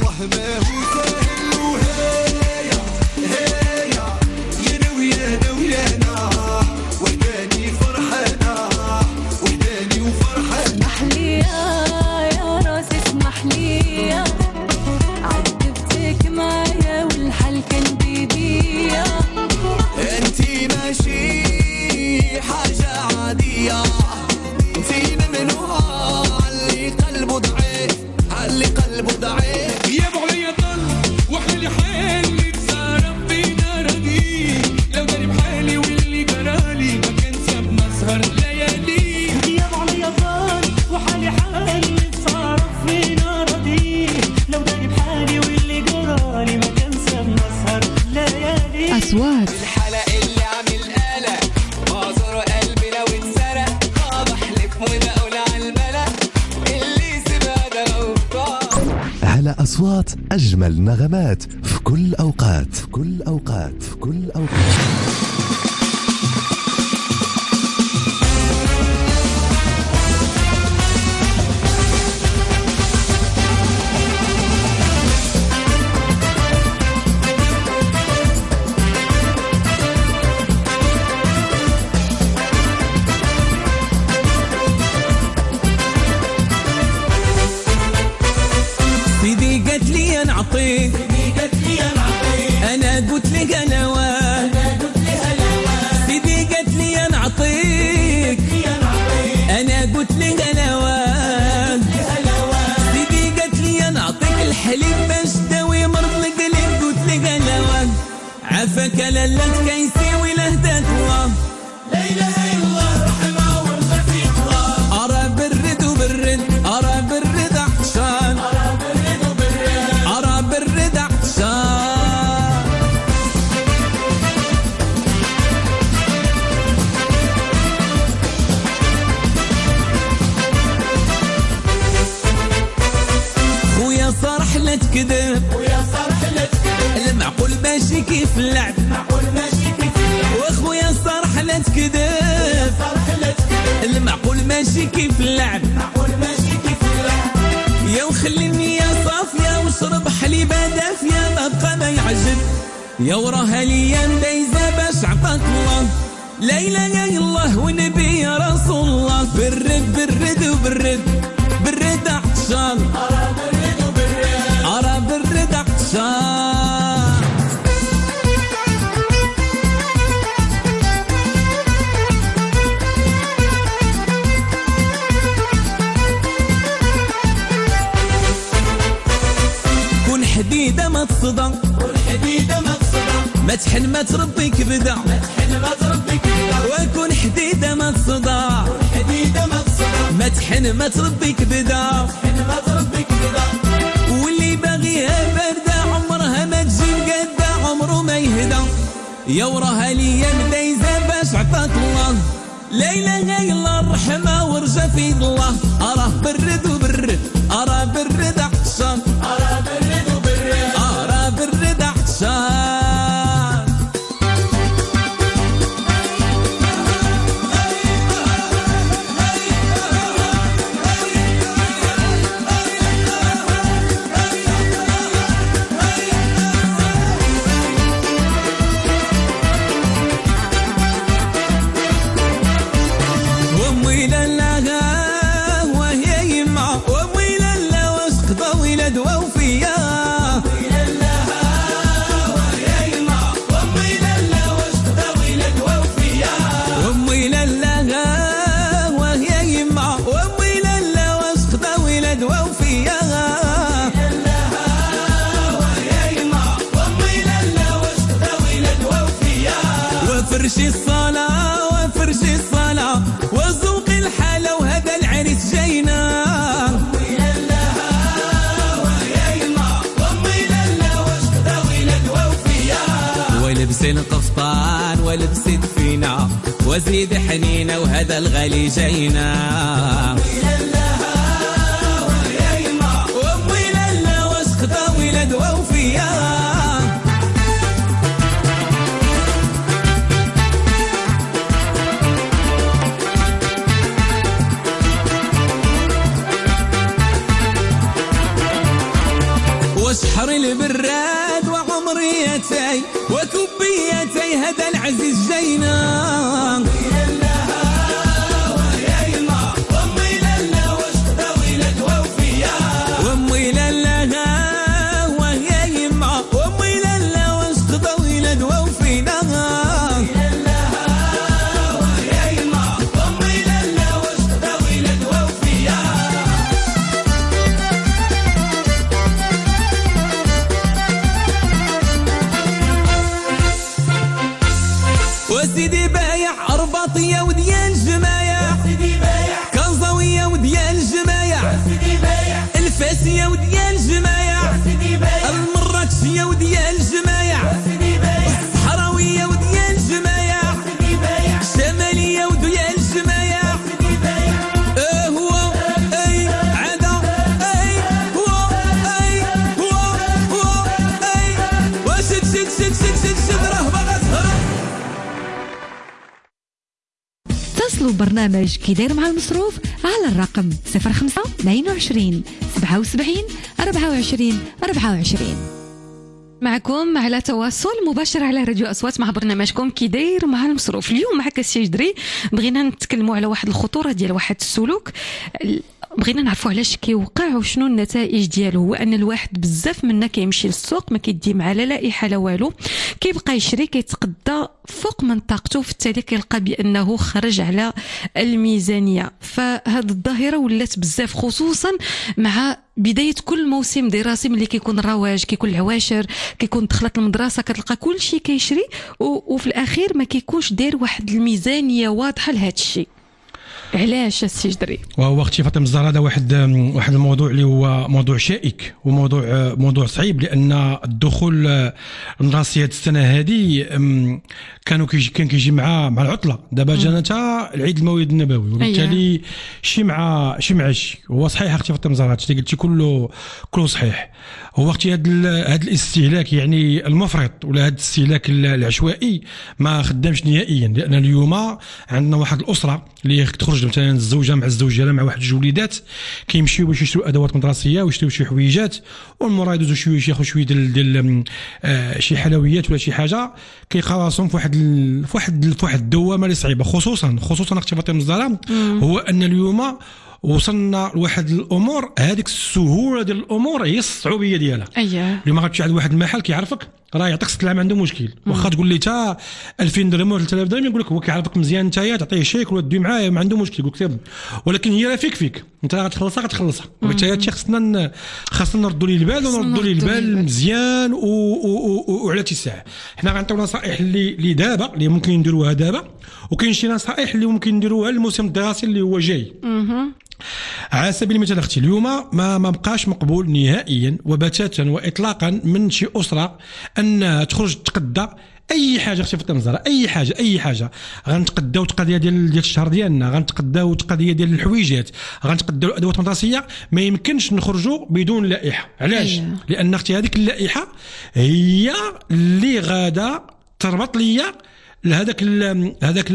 أصوات الحلق اللي عامل قلق معذور قلبي لو اتسرق بحلف وبقول على الملأ اللي سيبها ده على أصوات أجمل نغمات في كل أوقات في كل أوقات في كل أوقات. أنا قلت لك أنا واه سيدي قالت لي أنا أعطيك أنا قلت لك أنا واه سيدي قالت لي أنا أعطيك الحليب باش تداوي مرض القلب قلت لك أنا واه عافاك لالك كيساوي لهدات الله لا إله إلا الله رحمة والخفيق الله أرى برد وبرد أرى برد عطشان أرى برد عطشان خويا صرح لا تكذب المعقول ماشي كيف اللعب واخويا صرح لا تكذب المعقول ماشي كيف اللعب يا وخليني يا صافية واشرب حليبة دافية ما بقى ما يعجب يا وراها ليام دايزة باش عطاك الله لا إله إلا الله ونبي يا رسول الله برد برد وبرد برد عطشان أرى برد عطشان كون حديدة ما تصدم ما تحن ما تربي كبدة وكون حديدة ما تصدع ما تحن ما تربي كبده واللي باغيها بارده عمرها ما تجي مقاده عمره ما يهدى يا وراها ليا مدايزه باش عطاك الله لا اله الا الله الرحمه ورجا في الله اراه برد وبرد اراه برد عطشان اراه برد وبرد اراه برد عطشان وفرشي الصلاة وذوق الحالة وهذا العريس جاينا ويا الله ويا الله وامي لالا واش خدا ولاد وفيا ولبس القفطان ولبس دفينا وزيد حنينة وهذا الغالي جاينا ويا الله ويا الله وامي لالا واش خدا ولاد وفيا وشحر البراد وعمريتي وكبيتي هذا العزيز جاينا ويا الله ويا الله وامي لالا واش خدا ولاد وفيا وامي لالا ويا يما وامي لالا واش خدا ولاد وفينا ويا الله ويا يما وامي لالا واش خدا ولاد وفيا وسيدي بايع أرباطية وديال جمايع كنزاوية وديال جمايع الفاسية وديال جمايع المراكشية وديال جمايع الصحراوية وديال جمايع الشمالية وديال جمايع هو أي عدا أي هو أي هو أي وشد شد شد شد شد شد راه باغا تهرب اتصلوا برنامج كي داير مع المصروف على الرقم 05 22 77 24 24. معكم على تواصل مباشر على راديو أصوات مع برنامجكم كي داير مع المصروف. اليوم معك السي جدري بغينا نتكلموا على واحد الخطورة ديال واحد السلوك بغينا نعرفوا علاش كيوقع وشنو النتائج ديالو. هو ان الواحد بزاف منا كيمشي للسوق ما كيدي مع لا لائحه لا والو كيبقى يشري كيتقدى فوق من طاقته في التالي كيلقى بانه خرج على الميزانيه. فهاد الظاهره ولات بزاف خصوصا مع بدايه كل موسم دراسي ملي كيكون الرواج كيكون العواشر كيكون دخلت المدرسه كتلقى كل شيء كيشري وفي الاخير ما كيكونش داير واحد الميزانيه واضحه لهذا الشيء. علاش السي جدري؟ وهو اختي فاطمه الزهراء هذا واحد الموضوع اللي هو موضوع شائك وموضوع صعيب لان الدخول الراسي هذه السنه هذه كان كيجي مع العطله. دابا جانا حتى العيد المولد النبوي وبالتالي شي مع شي. هو صحيح اختي فاطمه الزهراء اللي قلتي كله صحيح. هو اختي هذا الاستهلاك يعني المفرط ولا هذا الاستهلاك العشوائي ما خدامش نهائيا. لان اليوم عندنا واحد الاسره اللي تخرج مثلا الزوجه مع الزوج ديالها مع واحد الجوليدات كيمشيو باش يشريو ادوات مدرسيه ويشريو شي حويجات والمراه يدوزو شويه ياخذ شويه ديال شي حلويات ولا شي حاجه كيلقى راسهم في واحد الدوامه اللي صعيبه. خصوصا اختي فاطمه الزهراء هو ان اليوم وصلنا لواحد الامور هذيك السهوله ديال الامور هي الصعوبيه ديالها. اليوم غتمشي عند واحد المحل كيعرفك راه يعطيك 6 عام عنده مشكل واخا تقول لي تا 2000 درهم ولا 3000 درهم يقول لك هو كيعرفك مزيان نتايا تعطيه شيك ولا تدوي معاه ما عنده مشكل يقول لك ولكن هي راه فيك انت غتخلصها وبالتالي هادشي خصنا نردوا ليه البال ونردوا ليه البال مزيان وعلى اتساع. حنا غنعطيو نصائح اللي دابا اللي ممكن نديروها دابا وكاين شي نصائح اللي ممكن نديروها الموسم الدراسي اللي هو جاي. على سبيل المثال اختي اليوم ما بقاش مقبول نهائيا وبتاتا واطلاقا من شي اسره ان تخرج تقدى اي حاجه اختي فاطمه الزهراء، اي حاجه غنتقداو التقضيه ديال الشهر ديالنا، غنتقداو التقضيه ديال الحويجات، غنتقداو الادوات المدرسيه. ما يمكنش نخرجوا بدون لائحه. علاش؟ لان اختي هذيك اللائحه هي اللي غادا تربط ليا هذاك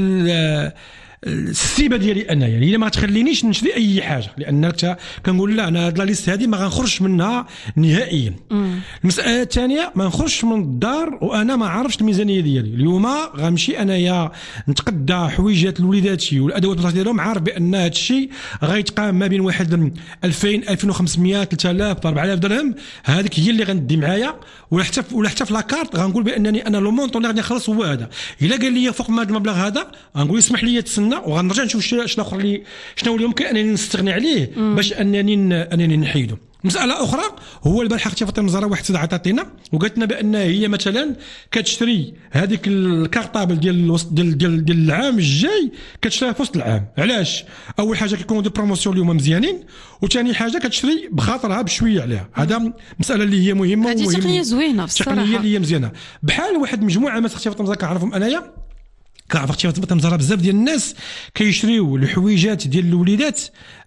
السيبه ديالي انايا، اللي ما تخلينيش نشري اي حاجه، لان كنقول لا انا هاد لا ليست هذه ما غنخرجش منها نهائيا. المساله الثانيه ما نخرجش من الدار وانا ما عارفش الميزانيه ديالي. اليوم غنمشي انايا نتقدى حويجات لوليداتي والادوات المدرسيه ديالهم، عارف بان هذا الشيء غيتقام ما بين واحد 2000 2500 3000 4000 درهم. هذيك هي اللي غندي معايا، ولا حتى في لاكارت غنقول بانني انا لو مونطون اللي غادي نخلص هو هذا. الا قال لي فوق هذا المبلغ هذا غنقول اسمح لي تسنى وغنرجع نشوف شنو الاخر اللي شنو اللي يمكن انني نستغني عليه باش انني نحيده. مساله اخرى هو البارحه اختي فاطمه الزهراء واحد السيده عطاتنا وقالت لنا بان هي مثلا كتشري هذيك الكارطابل ديال العام الجاي كتشريها في وسط العام. علاش؟ اول حاجه كيكونوا دي بروموسيون اليوم مزيانين، وثاني حاجه كتشري بخاطرها بشويه عليها. هذا مساله اللي هي مهمه، هذه تقنيه زوينه الصراحه، تقنيه اللي هي مزيانه. بحال واحد مجموعه مثلا اختي فاطمه الزهراء كنعرفهم انايا، كنعرف اختي فاطمه الزهراء بزاف ديال الناس كيشريو الحويجات ديال الوليدات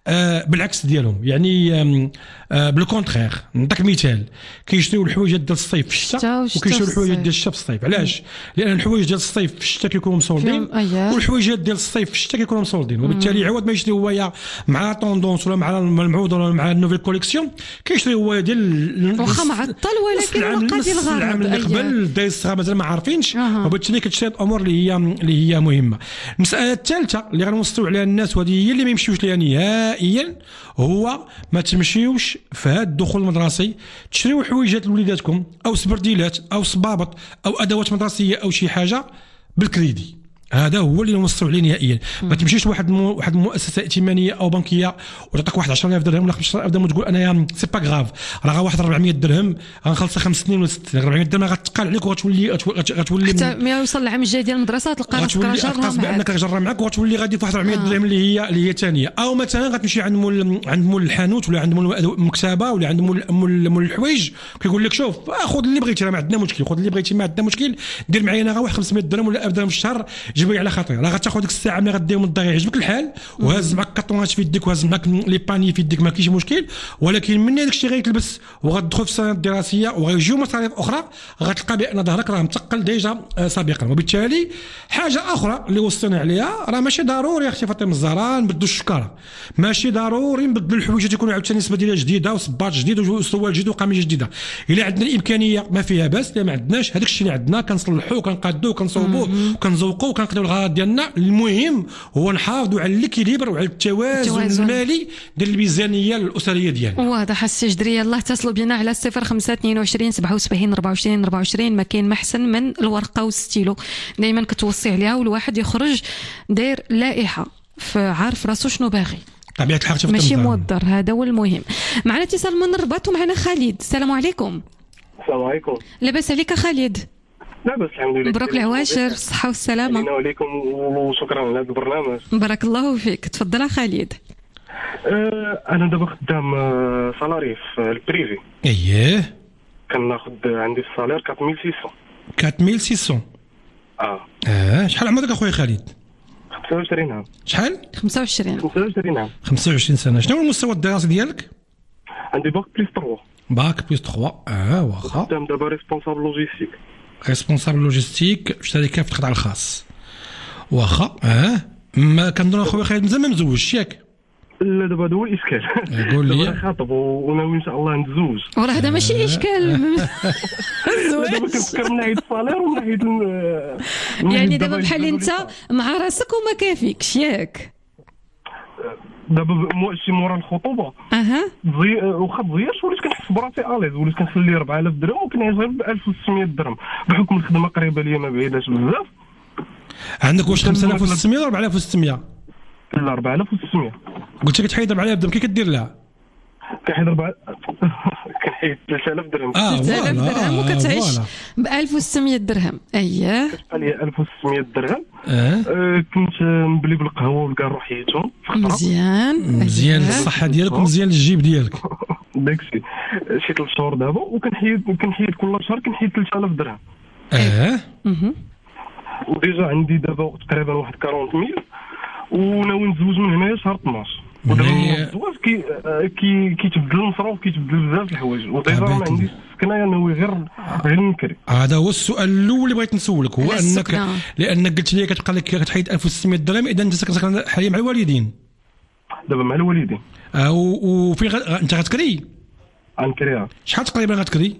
بالعكس ديالهم، يعني بالكونترير. نعطيك مثال، كيشريو الحويجات ديال الصيف في الشتاء وكيشريو الحويجات ديال الشتاء في الصيف. علاش؟ لان الحوايج ديال الصيف في الشتاء كيكونوا مسولدين والحويجات ديال الصيف في الشتاء كيكونوا مسولدين، وبالتالي عوض ما يشري هو مع طوندونس ولا مع المعوض ولا مع النوفيل كوليكسيون، كيشري هو ديال واخا معطل ولكن قد الغرض العام اللي قبل داير الصغار مازال ما عارفينش، وبالتالي كتشري الامور اللي هي مهمه. المساله الثالثه اللي غنوصلوا عليها الناس وهذه هي اللي ما يمشيوش ليها نهائيا، هو ما تمشيوش في هذا الدخول المدرسي تشريو حويجات لوليداتكم او سبرديلات او صبابط او ادوات مدرسيه او شي حاجه بالكريدي. هذا هو اللي نوصلوا عليه نهائيا. ما تمشيش واحد المؤسسه ائتمانيه او بنكيه وتعطيك واحد 10000 درهم ولا 15000 درهم وتقول انا سي با غراف راه واحد 400 درهم غنخلصها 5 سنين ولا 6 سنين. 400 درهم غتقال عليك وغتولي حتى ما يوصل العام الجاي ديال المدرسه تلقى راسك جرى بانك جرى معك وغتولي غادي في واحد 400 درهم اللي هي ثانيه. او مثلا غتمشي عند مول الحانوت ولا عند مول المكتبه ولا عند مول الحوايج كيقول لك شوف خذ اللي بغيتي راه ما عندنا مشكل، خذ اللي بغيتي ما عندنا مشكل، دير معايا انا واحد 500 درهم ولا 1000 درهم في الشهر جيبي على خاطري. راه غتاخذ ديك الساعه ملي غديهم الدار يعجبك الحال وهاز معك كاطونات في يدك وهاز معك لي باني في يدك ما كاينش مشكل، ولكن من داك الشيء غيتلبس وغتدخل في السنه الدراسيه وغيجيو مصاريف اخرى غتلقى بان ظهرك راه مثقل ديجا سابقا. وبالتالي حاجه اخرى اللي وصلنا عليها راه ماشي ضروري اختي فاطمه الزهراء نبدلوا الشكاره، ماشي ضروري نبدلوا الحوايج يكونوا عاوتاني نسبه ديالها جديده وصباط جديد وسروال جديد وقميص جديده. الا عندنا الامكانيه ما فيها باس، الا ما عندناش هذاك الشيء اللي عندنا كنصلحوه كنقادوه كنصوبوه وكنزوقوه وكنقضيو الغرض ديالنا. المهم هو نحافظوا على الكيليبر وعلى التوازن المالي ديال الميزانيه الاسريه ديالنا. وهذا حس جدري. يلاه اتصلوا بنا على 0522 77 24 24. ما كاين محسن من الورقه والستيلو، دائما كتوصي عليها والواحد يخرج داير لائحه فعارف راسو شنو باغي طبيعه الحال ماشي موضر. هذا هو المهم. معنا اتصال من الرباط ومعنا خالد. السلام عليكم. السلام عليكم. لاباس عليك خالد؟ لاباس الحمد لله. مبروك العواشر، الصحه والسلامه. علينا وعليكم وشكرا على هذا البرنامج. بارك الله فيك. تفضل خالد. انا دابا خدام سالاري في البريفي. اييه كناخذ عندي في الصالير 4600. 4600 شحال عمرك اخويا خالد؟ 25 عام. شحال؟ 25 عام. 25 سنه. شنو هو المستوى الدراسي ديالك؟ عندي باك بلس 3. باك بلس 3 واخا. خدام دابا ريسبونسابل لوجيستيك. ريسبونسابل لوجيستيك في شركه في القطاع الخاص واخا. ما كنظن اخويا خالد مازال ما مزوجش ياك؟ لا دابا هذا هو الاشكال. قول لي. دابا خاطب وناوي ان شاء الله نتزوج. وراه هذا ماشي اشكال. دابا كنفكر من ناحيه الصالير ومن ناحيه يعني دابا بحال انت مع راسك وما كافيكش ياك؟ دابا شي مورا الخطوبه واخا تزيرش وليت كنحس براسي اليز، وليت كنخلي 4000 درهم وكنعيش غير ب 1600 درهم بحكم الخدمه قريبه ليا ما بعيداش بزاف. عندك واش 5600 ولا 4600؟ لا 4600. قلت لك تحيد 4000 درهم كي كدير لها؟ كنحيد 4 كنحيد 3000 درهم. 3000 درهم وكتعيش ب 1600 درهم. اييه كتبقى لي 1600 درهم. كنت نبلي بالقهوه والكاع نروح حيدهم. مزيان للصحه ديالك ومزيان للجيب ديالك. داكشي شي 3 شهور دابا وكنحيد كل شهر كنحيد 3000 درهم. وديجا عندي دابا تقريبا واحد 40000 وناوي نتزوج من هنايا شهر 12. ودابا الزواج كيتبدل المصروف كيتبدل بزاف الحوايج وديجا ما عنديش سكنه ناوي غير نكري. هذا هو السؤال الاول اللي بغيت نسولك هو لانك قلت لي كتبقى لك كتحيد 1600 درهم اذا انت ساكن حاليا مع الوالدين. دابا مع الوالدين. وفين انت غتكري؟ غنكريها. شحال تقريبا غتكري؟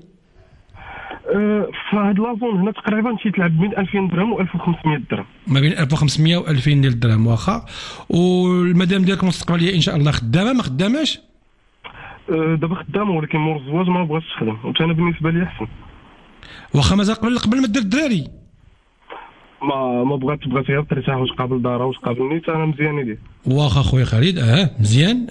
فهاد لازون هنا تقريبا شي تلعب بين 2000 درهم و 1500 درهم. ما بين 1500 و 2000 ديال الدرهم واخا. والمدام ديالك المستقبليه ان شاء الله خدامه ما خداماش؟ دابا خدامه ولكن مور الزواج ما بغاتش تخدم وأنا بالنسبه لي احسن. واخا مازال قبل ما دير الدراري؟ ما بغات غير ترتاح وتقابل دارها وتقابلني حتى انا مزيان ليه. واخا خويا خالد مزيان.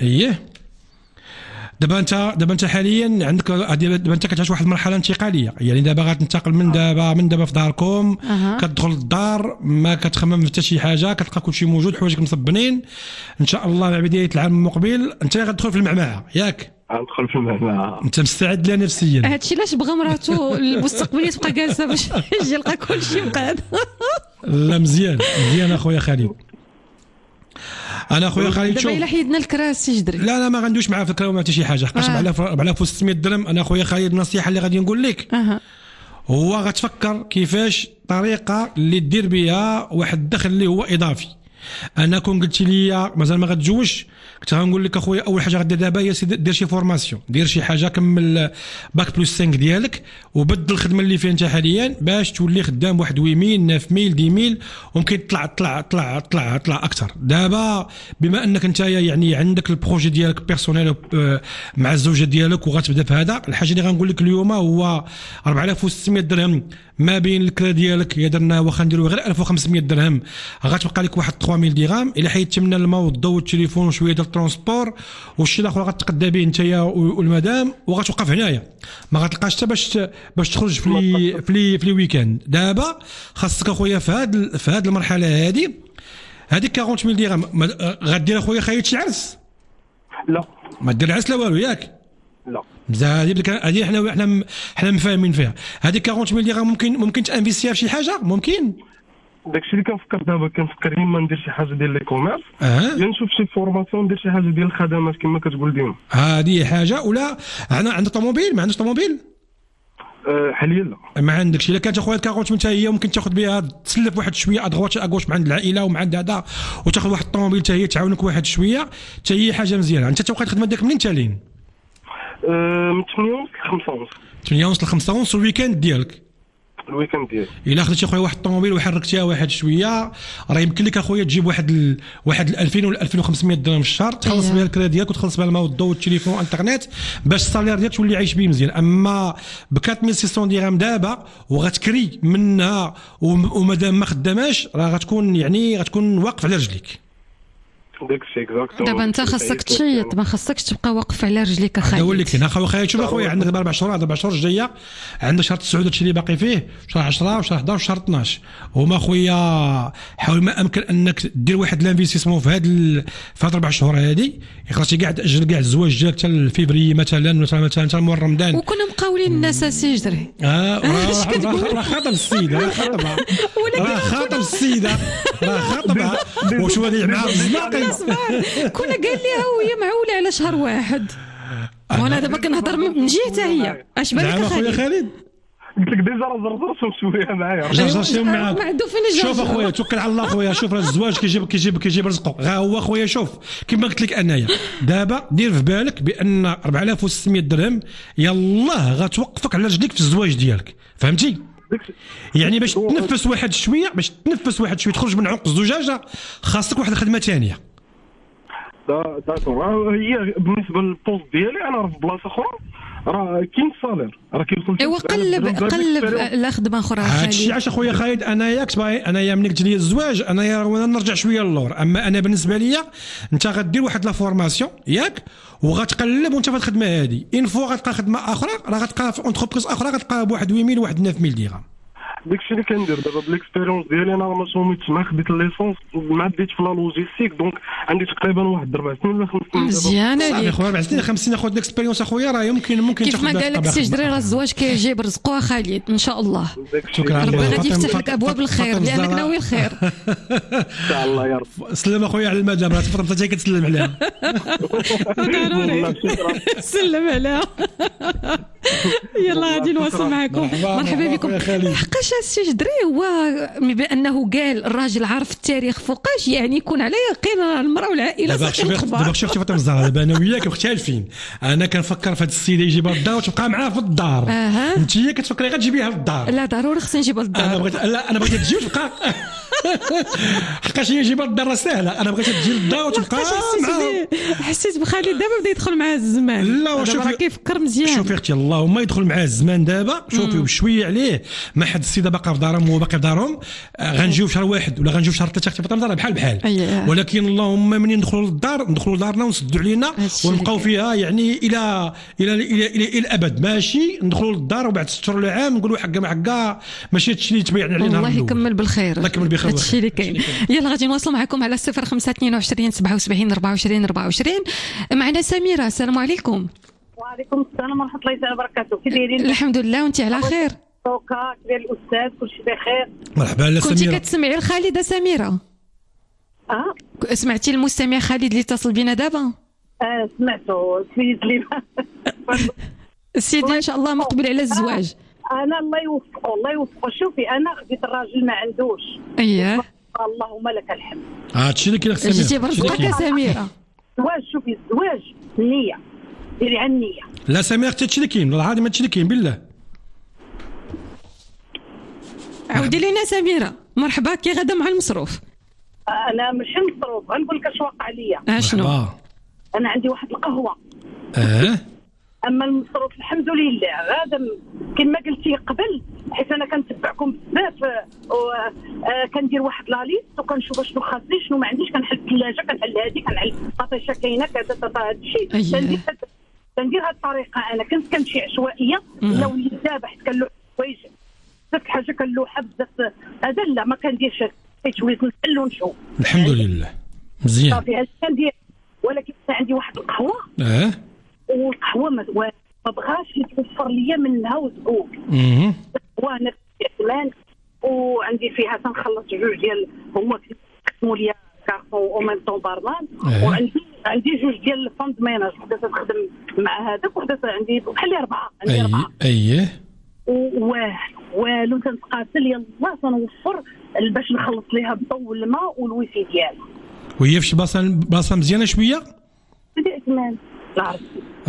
دابا انت حاليا عندك دابا انت كتعيش واحد المرحله انتقاليه يعني دابا غتنتقل من دابا في داركم. كتدخل للدار ما كتخمم حتى شي حاجه كتلقى كلشي موجود حوايجك مصبنين ان شاء الله مع بدايه العام المقبل انت غتدخل في المعمعه ياك؟ غندخل في المعمعه. انت مستعد لها نفسيا؟ هادشي علاش بغى مراته المستقبليه تبقى جالسه باش يجي يلقى كلشي مقاد. لا مزيان اخويا خالد. انا خويا خالد شوف دابا الا حيدنا الكراسي جدري. لا ما غندوش معاه فكره وما حتى شي حاجه حقاش ب 4600 درهم. انا خويا خالد النصيحه اللي غادي نقول لك هو غتفكر كيفاش طريقه اللي دير بها واحد الدخل اللي هو اضافي. انا كون قلت لي مازال ما غتزوجش كنت غنقول لك اخويا اول حاجه غدير دابا هي دير شي فورماسيون دير شي حاجه كمل باك بلس 5 ديالك وبدل الخدمه اللي فيها انت حاليا باش تولي خدام واحد 8000 9000 10000 وممكن تطلع اكثر. دابا بما انك انت يعني عندك البروجي ديالك بيرسونيل مع الزوجه ديالك وغتبدا في هذا الحاجه اللي غنقول لك اليوم هو 4600 درهم ما بين الكرا ديالك يا درنا واخا نديرو غير 1500 درهم غتبقى لك واحد 3000 درهم الا حيدت من الماء والضوء والتليفون وشويه ديال الترونسبور والشيء الاخر غتقدا به انت والمدام وغتوقف هنايا ما غتلقاش حتى باش تخرج في الويكاند. دابا خاصك اخويا في هذه المرحله هذيك 40000 درهم غدير اخويا خايت شي عرس؟ لا ما دير عرس لا والو ياك؟ لا هذه حنا مفاهمين فيها. هذيك 40000 درهم ممكن تانفيستيها في شي حاجه ممكن. داكشي اللي كنفكر دابا كنفكر اما ندير شي حاجه ديال لي كوميرس يا نشوف شي فورماسيون ندير شي حاجه ديال الخدمات كما كتقول ديما. هذه حاجه. ولا عندك طوموبيل؟ ما عندكش طوموبيل حاليا؟ لا ما عندكش. الا كانت اخويا الكاغوت من هي ممكن تاخذ بها تسلف واحد شويه ادغوات اكوش مع العائله ومع هذا وتاخذ واحد الطوموبيل حتى هي تعاونك واحد شويه حتى هي حاجه مزيانه. انت توقيت الخدمه ديالك منين تالين؟ من 8:30 ل 5:30. 8:30 ل 5:30 الويكاند ديالك؟ الويكاند ديالي. الا خديتي اخويا واحد الطوموبيل وحركتيها واحد شويه راه يمكن لك اخويا تجيب واحد 2000 ولا 2500 درهم في الشهر تخلص بها الكرا ديالك وتخلص بها الماء والضوء والتليفون والانترنت باش الصالير ديالك تولي عايش به مزيان. اما ب 4600 درهم دابا وغتكري منها ومادام ما خداماش راه غتكون واقف على رجليك. داكشي اكزاكتومون. دابا انت خاصك تشيط ما خاصك تبقى واقف على رجليك اخاي. هذا هو اللي كاين اخويا. شوف اخويا عندك 4 شهور 4 شهور الجايه عندك شهر 9 هادشي اللي باقي فيه شهر 10 وشهر 11 وشهر 12 هما اخويا حاول ما امكن انك دير واحد لانفيستيسمون في هاد 4 شهور هادي خلاص كاع تاجل كاع الزواج ديالك حتى لفيفري مثلا حتى مور رمضان. وكنا مقاولين الناس سيجري راه خاطب السيده راه خاطب السيده واش هذه مع الزناقي كنا قال ليها وهي معوله على شهر واحد وانا دابا كنهضر من جهه هي اش بالك اخويا خالد؟ قلت لك ديجا راه زرزرتهم شويه معايا زرزرتهم معاك. شوف اخويا توكل على الله اخويا. شوف راه الزواج كيجيب رزقه غا هو اخويا. شوف كما قلت لك انايا دابا دير في بالك بان 4600 درهم يلاه غتوقفك على رجليك في الزواج ديالك فهمتي؟ يعني باش تنفس واحد شويه تخرج من عنق الزجاجه خاصك واحد الخدمه ثانيه. داكور. هي بالنسبه للبوست ديالي انا راه في بلاصه اخرى راه كاين صالير راه كيوصل. ايوا قلب لا خدمه اخرى. هادشي علاش اخويا خالد انايا انايا ملي قلت لي الزواج انايا نرجع شويه للور. اما انا بالنسبه ليا انت غدير واحد لا فورماسيون ياك وغتقلب وانت في الخدمه هذه ان فوا غتلقى خدمه اخرى راه غتلقى في اونتربريز اخرى غتلقى بواحد 8000 واحد 9000 درهم. داكشي اللي كندير دابا بالاكسبيريونس ديالي انا ماشي تما خديت الليسونس ما بديت في لا لوجيستيك دونك عندي تقريبا واحد 4 سنين ولا 5 سنين. مزيان عليك اخويا 4 سنين 5 سنين ناخذ الاكسبيريونس اخويا راه يمكن كيف ما قال لك سي جدري راه الزواج كيجيب رزقه خالد ان شاء الله. شكرا ربي غادي يفتح لك ابواب الخير لانك ناوي الخير ان شاء الله يا رب. سلم اخويا على المدام راه تفرضت حتى كتسلم عليها. سلم عليها. يلا غادي نواصل معكم. مرحبا بكم. حقاش السي جدري هو بانه قال الراجل عارف التاريخ فوقاش يعني يكون على يقين المراه والعائله صافي الخبر. دابا شفتي فاطمه الزهراء دابا انا وياك مختلفين. انا كنفكر في هذه السيده يجيبها للدار وتبقى معاه في الدار. انت كتفكري غتجيبيها للدار. لا ضروري خصني نجيبها للدار. انا بغيت تجي وتبقى حقاش هي يجيبها للدار ساهله. انا بغيت تجي للدار وتبقى معاه. حسيت بخالد دابا بدا يدخل معاه الزمان. لا شوفي كيفكر مزيان. شوفي اختي اللهم يدخل معاه الزمان دابا. شوفي بشويه عليه ما حد السيده باقا في دارهم وهو باقي في دارهم. غنجيو في شهر واحد ولا غنجيو في شهر 3 اختي فاطمه بحال ولكن اللهم منين ندخلوا لدارنا ونسدوا علينا ونبقاو فيها يعني الى الى الى الى الابد. ماشي ندخلوا للدار وبعد 6 شهور ولا عام نقولوا حقا ما حقا ماشي هادشي اللي تبين علينا. الله يكمل بالخير. الله يكمل بخير. هادشي اللي كاين. يلا غادي نواصلوا معكم على 0522 77 24 24. معنا سميره. السلام عليكم. وعليكم السلام ورحمه الله تعالى وبركاته. كي دايرين؟ الحمد لله وانت على خير؟ توكا كبير الاستاذ كلشي بخير. مرحبا لا سميره. كنتي كتسمعي الخالده سميره؟ سمعتي المستمع خالد اللي اتصل بنا دابا؟ سمعته سيد لي سيدي ان شاء الله مقبل على الزواج. انا الله يوفقه الله يوفقه. شوفي انا خديت الراجل ما عندوش. اييه اللهم لك الحمد. هادشي اللي كاين سميره. جيتي برزقك يا سميره. الزواج شوفي الزواج النيه ديري على النيه. لا سميره حتى هادشي اللي كاين والله العظيم هادشي اللي كاين بالله. عاودي لينا سميره. مرحبا كي غدا مع المصروف. انا ماشي مصروف غنقول لك اش واقع ليا. شنو؟ انا عندي واحد القهوه. اما المصروف الحمد لله هذا كما قلتي قبل حيت انا كنتبعكم بزاف كندير واحد لا ليست وكنشوف شنو خاصني شنو ما عنديش. كنحل الثلاجه كنحل هذه كنحل الطيشه كاينه كذا هذا الشيء. كندير هذه الطريقه. انا كنت كنمشي عشوائيه لا وليت دابا حيت كنلوح حوايج بزاف حاجه كنلوحها بزاف هذا لا ما كنديرش تجويز نحل ونشوف. الحمد لله مزيان صافي هذا كندير. ولكن عندي واحد القهوه والقهوه ما بغاش يتوفر ليا منها وزقوق. وانا في اعتماد وعندي فيها تنخلص 2 ديال هما كيسموا ليا كارطون او ميم طون بارمان. وعندي 2 ديال الفند ميناج وحده تخدم مع هذاك وحده عندي بحال 4. عندي 4. اييه والو تنتقاتل يلاه تنوفر باش نخلص ليها الضوء والماء والويفي ديالها. وهي في بلاصه مزيانه شويه بدي اكمل العرض.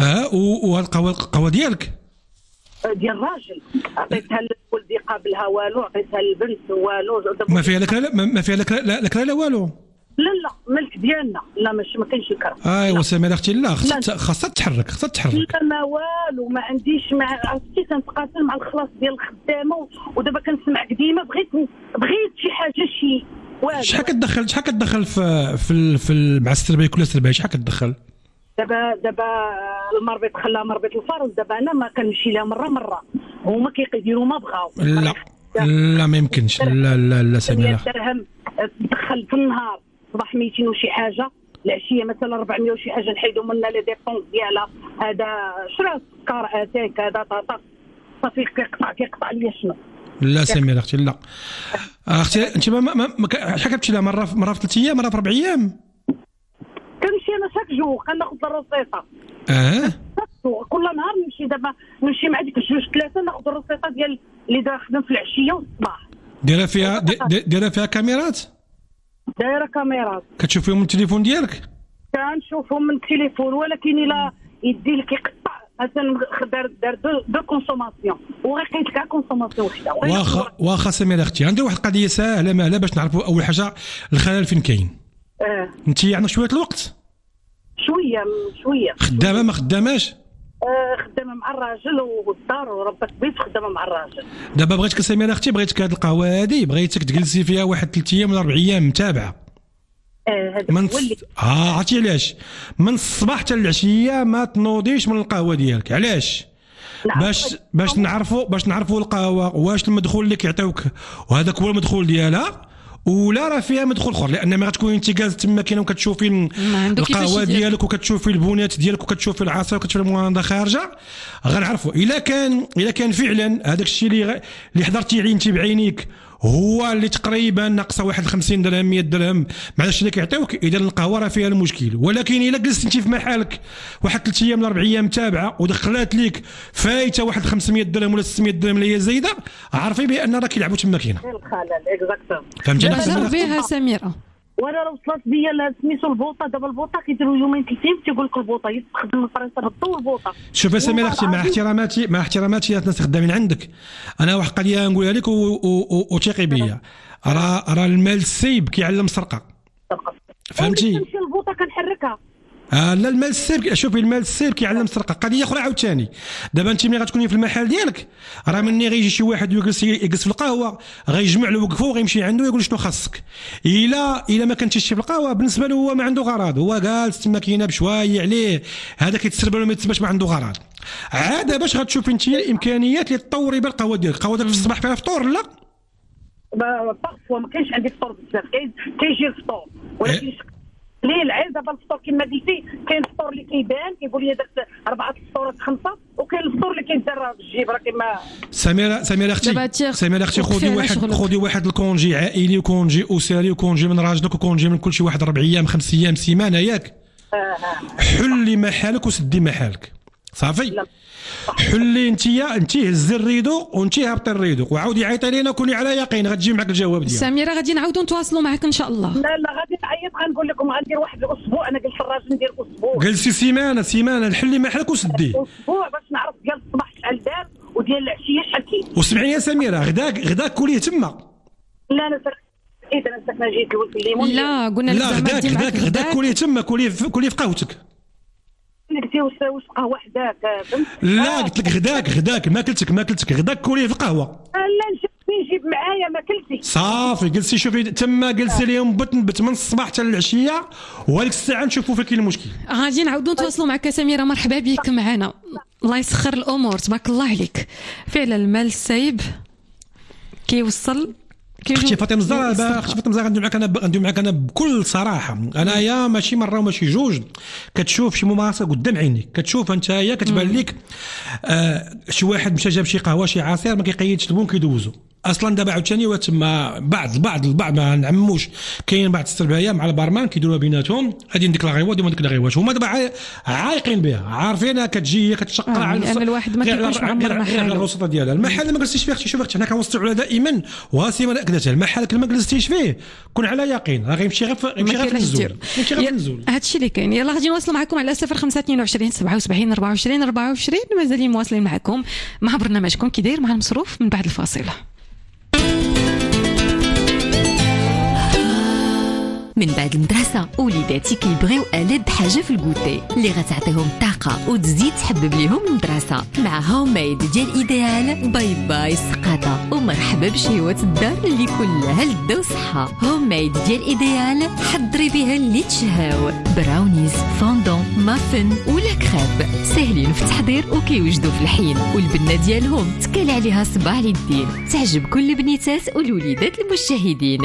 والقهوه ديالك ديال الراجل عطيتها لولدي قابلها والو عطيتها للبنت والو. ما فيها لك لا والو. لا ملك ديالنا. لا ما كاينش الكرم. ايوا سميره اختي لا خاصها تحرك لا ما والو ما عنديش. ما عرفتي كنتقاتل مع الخلاص ديال الخدامه ودابا كنسمع قديمه بغيت شي حاجه شي والو. شحال كتدخل في مع السربيه كل سربيه شحال كتدخل؟ دابا المربيط خلاها مربيط الفرز. دابا انا ما كنمشي لها مره هما كيديروا ما بغاو. لا ما يمكنش. لا سميره درهم تدخل في النهار صباح 200 وشي حاجه العشيه مثلا 400 وشي حاجه نحيدوا منها لي ديبونس ديالها. هذا شرا سكر اتاك هذا طاطا صافي كيقطع ليا شنو. لا سميره اختي لا اختي انت شحال كتمشي لها مره في 3 ايام مره في 4 ايام؟ كنمشي انا شاك جو كناخذ الروسيطه. كل نهار نمشي. دابا نمشي مع ديك 2-3 ناخذ الروسيطه ديال اللي داير خدم في العشيه والصباح. دايره فيها كاميرات؟ دايره كاميرات. كتشوفيهم من التليفون ديالك؟ كنشوفهم من التليفون ولكن الا يدي لك يقطع مثلا دار دو كونسوماسيون وغيقيت لك كونسوماسيون وحده. واخا سميره اختي عندي واحد القضيه ساهله مالا باش نعرفوا اول حاجه الخلل فين كاين. انت عندك شويه الوقت؟ شويه خدامه ما خداماش؟ خدامه مع الراجل والدار وربة بيت خدامه مع الراجل. دابا بغيتك سميره اختي، بغيتك هاد القهوه هادي بغيتك تجلسي فيها واحد 3 ايام ولا 4 ايام متابعه. من عرفتي علاش؟ من الصباح حتى العشيه ما تنوضيش من القهوه ديالك. علاش؟ باش نعرفوا القهوه واش المدخول اللي كيعطيوك وهذاك هو المدخول ديالها ولا راه فيها مدخول اخر، لان ما غتكوني انت جالس تما كاينه وكتشوفي القهوه ديالك وكتشوفي البنات ديالك وكتشوفي العصير وكتشوفي المناضه خارجه، غنعرفوا الا كان فعلا هذاك الشيء اللي حضرتي عليه انت بعينيك هو اللي تقريبا ناقصه واحد 50 درهم 100 درهم مع الشيء اللي كيعطيوك، اذا القهوه راه فيها المشكل. ولكن الا جلست انت في محلك واحد 3 ايام ولا 4 ايام متابعه ودخلات لك فايته واحد 500 درهم ولا 600 درهم اللي هي زايده، عرفي بان راه كيلعبوا تما كاينه الخلل. اكزاكتوم فهمتيني بها سميره. وانا راه وصلت بيا سميتو البوطه. دابا البوطه كيديروا يومين 3 ايام تيقول لك البوطه يستخدم الفرنسا بالضو البوطه. شوف سميره اختي، مع احتراماتي الناس خدامين عندك، انا واحد القضيه نقولها لك وثقي بيا، راه المال السايب كيعلم سرقه. فهمتي؟ كنمشي البوطه كنحركها. لا المال السير، شوفي المال السير كيعلم سرقه. قضيه اخرى عاوتاني، دابا انت ملي غتكوني في المحل ديالك راه مني غيجي شي واحد يجلس في القهوه غيجمع له وقفو وغيمشي عنده ويقول شنو خاصك. الا ما كنتيش في القهوه بالنسبه له هو ما عنده غرض، هو جالس تما كاينه بشويه عليه، هذا كيتسربل وما يتسبش ما عنده غرض. عاد باش غتشوفي انت الامكانيات اللي تطوري بها القهوه ديالك. القهوه ديالك في الصباح فيها فطور لا؟ ما كاينش عندي فطور بزاف، كيجي الفطور ولكن ليه العيل. دابا الفطور كما قلتي كاين الفطور اللي كيبان كيقول لي درت 4 فطورات 5، وكاين الفطور اللي كيدار بالجيب. راه كما سميره اختي خذي واحد الكونجي عائلي وكونجي اسري وكونجي من راجلك وكونجي من كل شي واحد 4 ايام 5 ايام سيمانه ياك. حلي محلك وسدي محلك صافي. حلي انت هزي الريدو وانت هبطي الريدو وعاودي عيطي لينا كوني على يقين غتجي معك الجواب ديالك. سميره غادي نعاودوا نتواصلوا معك ان شاء الله. لا غادي نعيط غنقول لكم غندير واحد الاسبوع. انا قلت للراجل ندير اسبوع. جلسي سيمانه نحلي محلك وسديه اسبوع باش نعرف ديال الصباح شحال دار وديال العشيه شحال كاين. وسمعي يا سميره غداك كوليه تما. لا انا انا ساكنه جيت الولد الليمون. لا قلنا لك غداك كوليه تما كوليه في قهوتك. قلتي واش قهوه حداك؟ لا قلت لك غداك ما كلتك غداك كوليه في قهوه. لا نجيب معايا ما كلتي. صافي جلسي شوفي تما جلسي ليهم بت من الصباح حتى العشيه وهذيك الساعه نشوفوا فين كاين المشكل. غادي نعاودوا نتواصلوا معك سميره. مرحبا بك معنا، الله يسخر الامور تبارك الله عليك. فعلا المال السايب كيوصل. اختي فاطمه الزهراء غندوي معك انا بكل صراحه. انايا ماشي مره وماشي جوج كتشوف شي ممارسه قدام عينيك، كتشوف انت هي كتبان لك شي واحد مشى جاب شي قهوه شي عصير ما كيقيدش البون كيدوزو اصلا. دابا عاوتاني وتما بعض ما نعموش، كاين بعض السربايه مع البارمان كيديروها بيناتهم هذه ديك لاغيوا ديما ديك لاغيوات هما دابا عايقين بها عارفينها كتجي كتشقر على الواحد ما كيكونش معمر محل الوسط ديالها. المحل ما جلستيش فيه اختي شوف اختي حنا كنوصيو على دائما وغاسي ما كذا المحل ما جلستيش فيه كون على يقين راه غيمشي غير في النزول. هادشي اللي كاين. يلاه غادي نواصلوا معكم على 0522 77 24 24. مازالين مواصلين معكم مع برنامجكم كي داير مع المصروف من بعد الفاصله. من بعد المدرسة وليداتي كيبغيو ألد حاجة في الكوتي اللي غتعطيهم طاقة وتزيد تحبب ليهم المدرسة. مع هوم ميد ديال إيديال باي سقاطة ومرحبا بشهيوات الدار اللي كلها لذة وصحة. هوم ميد ديال إيديال حضري بها اللي تشهاو، براونيز فوندون مافن ولا كريب ساهلين في التحضير وكيوجدوا في الحين، والبنة ديالهم تكال عليها صباع اليدين تعجب كل البنيتات والوليدات المشاهدين.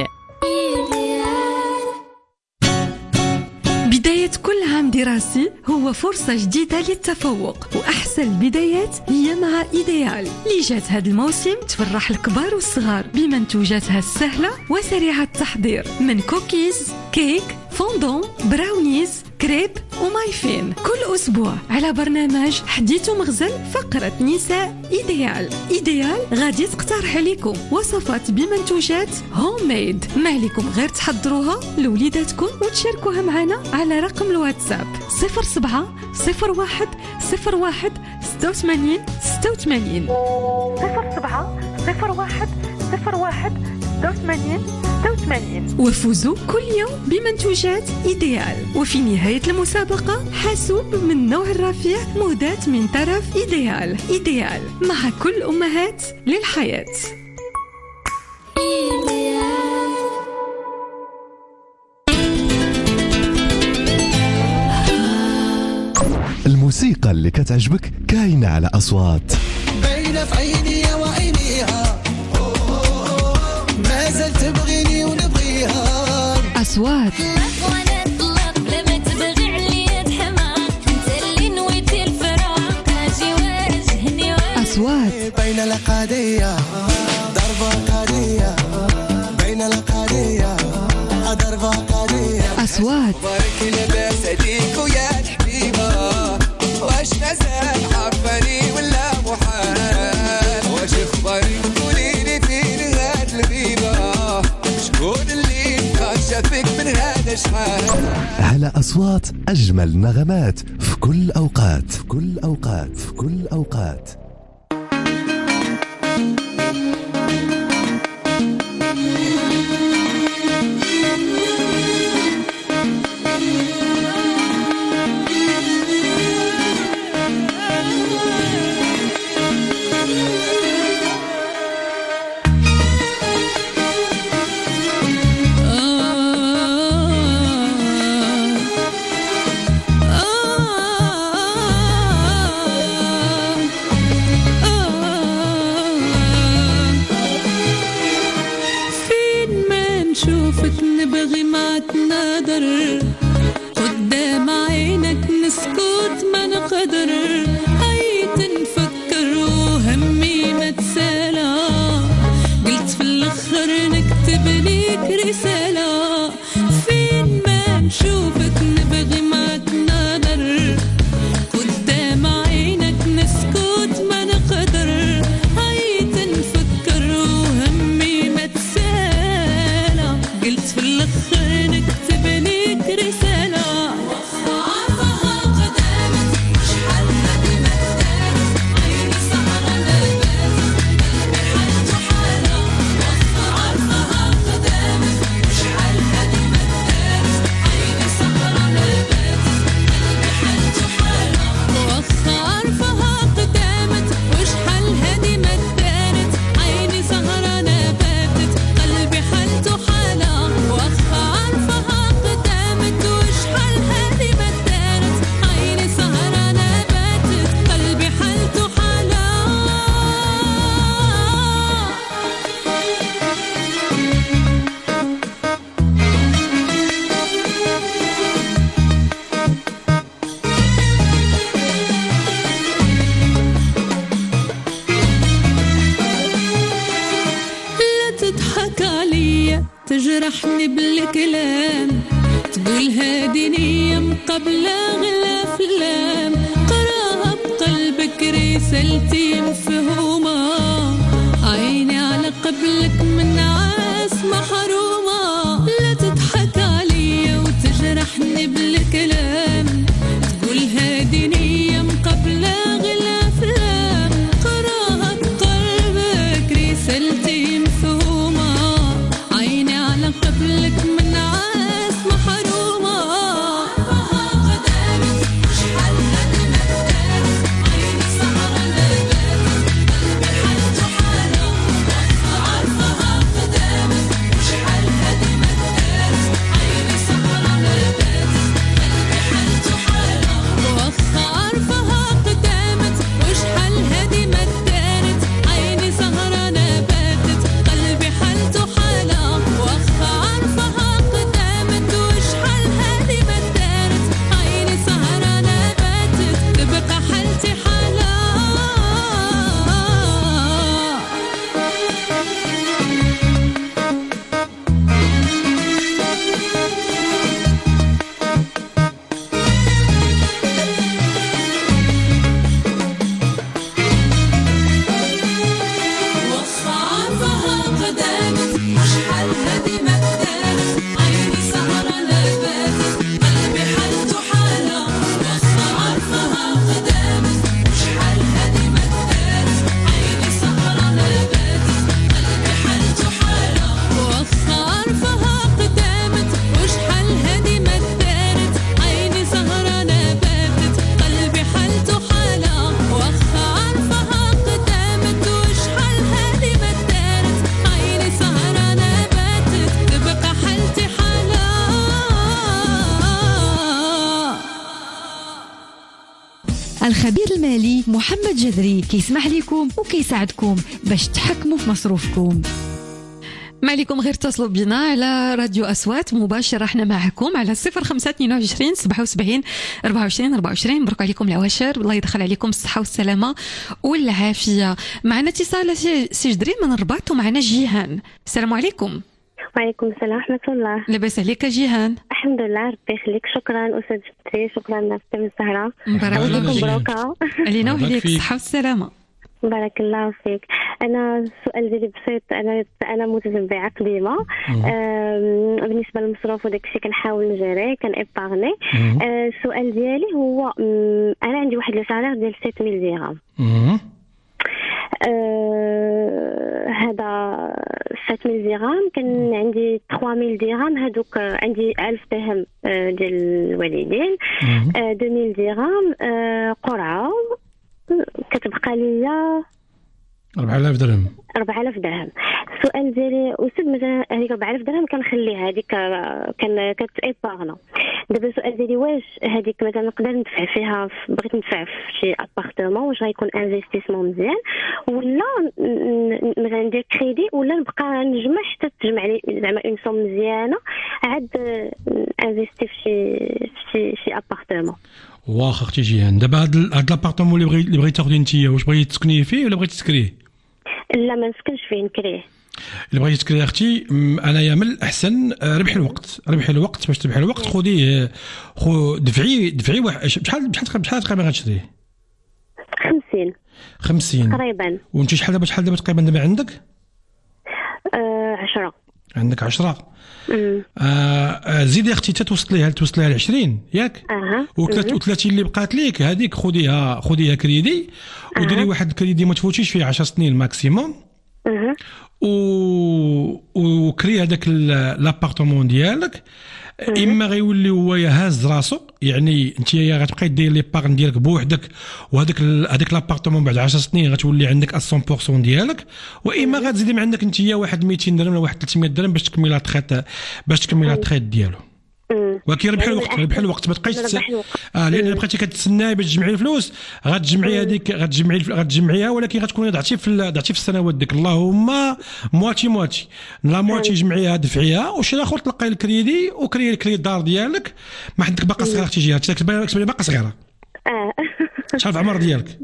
بداية كل عام دراسي هو فرصة جديدة للتفوق، وأحسن البدايات هي مع إيديال اللي جات هذا الموسم تفرح الكبار والصغار بمنتوجاتها السهلة وسريعة التحضير من كوكيز، كيك، فوندون، براونيز، كريب ومايفين. كل أسبوع على برنامج حديث مغزل فقرة نساء إيديال غادي تقترح عليكم وصفات بمنتوجات هوم ميد، ما عليكم غير تحضروها لوليداتكم وتشاركوها معنا على رقم الواتساب 07 01 86 86 07 01 86 وفوزوا كل يوم بمنتوجات إيديال. وفي نهاية المسابقة حاسوب من نوع الرفيع مهداة من طرف إيديال. إيديال مع كل أمهات للحياة. الموسيقى اللي كتعجبك كاينة على أصوات. باينة في عيني وعينيها ما زلت تبغيني ونبغيها. أصوات وانا طلب لما تبغي عليا تحمى انت اللي نويتي الفراق اجي واجهني. أصوات بين القضية ضربة قضية بين القضية ضربة قضية. أصوات بارك لباس هديك ويا الحبيبة واش مازال عرفاني ولا محال. واش اخبارك قوليلي فين هاد الغيبة شكون اللي شافك من هذا شحال. على أصوات أجمل نغمات في كل أوقات. في كل أوقات. في كل أوقات. نبغي ما تنادر قدام عينك نسكت ما نقدر. هيت نفكر وهمي ما تسالى قلت في الاخر نكتب ليك رسالة. فين ما نشوفك نبغي ما تنادر قدام عينك نسكت ما نقدر. هيت نفكر وهمي ما تسالى قلت في الاخر نكتب ليك رسالة. عارفها قدامك شحال هادي ما تدارس عيني سهرة لاباس قلبي حالته حالة. عارفها قدامك شحال هادي ما تدارس عيني سهرة لاباس قلبي حالته حالة. عارفها قدامك وشحال هادي ما تدارس عيني سهرة لاباس قلبي حالته حالة. عارفها قدامك وشحال هادي ما تدارس عيني سهرانة باتت قلبي حالته حالة. لا تضحك عليا تجرحني بالكلام تقول هادي نية مقابلة غلا فلام. قراها بقلبك رسالتي مفهومة عيني على قبلك من عاس محرومة. لا تضحك عليا وتجرحني بالكلام تقول هادي نية مقابلة غلا فلام. قراها بقلبك رسالتي مفهومة عيني على قبلك من عاس محرومة. عارفها قدامك شحال هادي ما تدارس عيني سهرة لاباس قلبي حالته حالة. عارفها قدامك الخبير المالي محمد جذري كيسمح لكم وكيساعدكم باش تحكموا في مصروفكم. ما عليكم غير اتصلوا بنا على راديو أصوات مباشرة. احنا معكم على 0522 77 24 24. مبروك عليكم العواشر، الله يدخل عليكم الصحة والسلامة والعافية. معنا اتصال سي جدري من الرباط ومعنا جيهان. السلام عليكم. وعليكم السلام ورحمة الله. لاباس عليك جيهان؟ الحمد لله ربي يخليك. شكرا أستاذ جدري، شكرا فاطمة الزهراء. بارك مبروكة علينا وعليك الصحة والسلامة. بارك الله فيك. انا السؤال ديالي بسيط. انا متتبعه قديمه بالنسبه للمصروف وداك الشيء كنحاول نجري كنيبارني. السؤال ديالي هو انا عندي واحد لو سالير ديال 7000 درهم. هذا 7000 درهم. كان عندي 3000 درهم هذوك عندي 1000 درهم ديال الوالدين، 2000 درهم قرعه كتبقى ليا 4000 درهم. 4000 درهم. السؤال ديالي أستاذ مثلا هذيك 4000 درهم كنخليها هذيك كان كتيبارنا. دابا السؤال ديالي واش هذيك مثلا نقدر ندفع فيها بغيت ندفع في شي ابارتمون واش غيكون انفستيسمون مزيان ولا مثلا ندير كريدي ولا نبقى نجمع حتى تجمع لي زعما اون سوم مزيانه عاد انفستي في شي ابارتمون. واخا اختي جيهان دابا هاد لابارتمون اللي بغيتي تاخذيه انت واش بغيتي تسكنيه فيه ولا بغيتي تسكريه؟ لا ما نسكنش فيه نكريه. اللي بغيتي تسكريه اختي انايا من الاحسن ربحي الوقت باش تربحي الوقت. خذيه دفعي بشحال تقريبا غتشريه؟ 50 تقريبا. وانت شحال دابا تقريبا عندك؟ 10. عندك 10. زيدي اختي توصل ليها ل 20 ياك. و30 اللي بقات ليك هذيك خذيها كريدي وديري واحد الكريدي ما تفوتيش فيه 10 سنين ماكسيموم. وكري هذاك لابارتمون ديالك. اما غيولي هو يهز راسو يعني انت غتبقاي دير لي باغن ديالك بوحدك وهذاك لابارتمون بعد 10 سنين غتولي عندك 100% ديالك. واما غتزيدي من عندك انت واحد 200 درهم ولا واحد 300 درهم باش تكملي التخيط ديالو. ولكن ربح الوقت ما تبقايش لان بقيتي كتسناي باش تجمعي الفلوس غتجمعيها ولكن غتكوني ضعتي في السنوات ديك. اللهم مواتي لا مواتي جمعيها دفعيها وشي الاخر تلقاي الكريدي وكري الدار ديالك. ما عندك باقا صغيره اختي جيهان كتبان باقا صغيره. شحال في العمر ديالك؟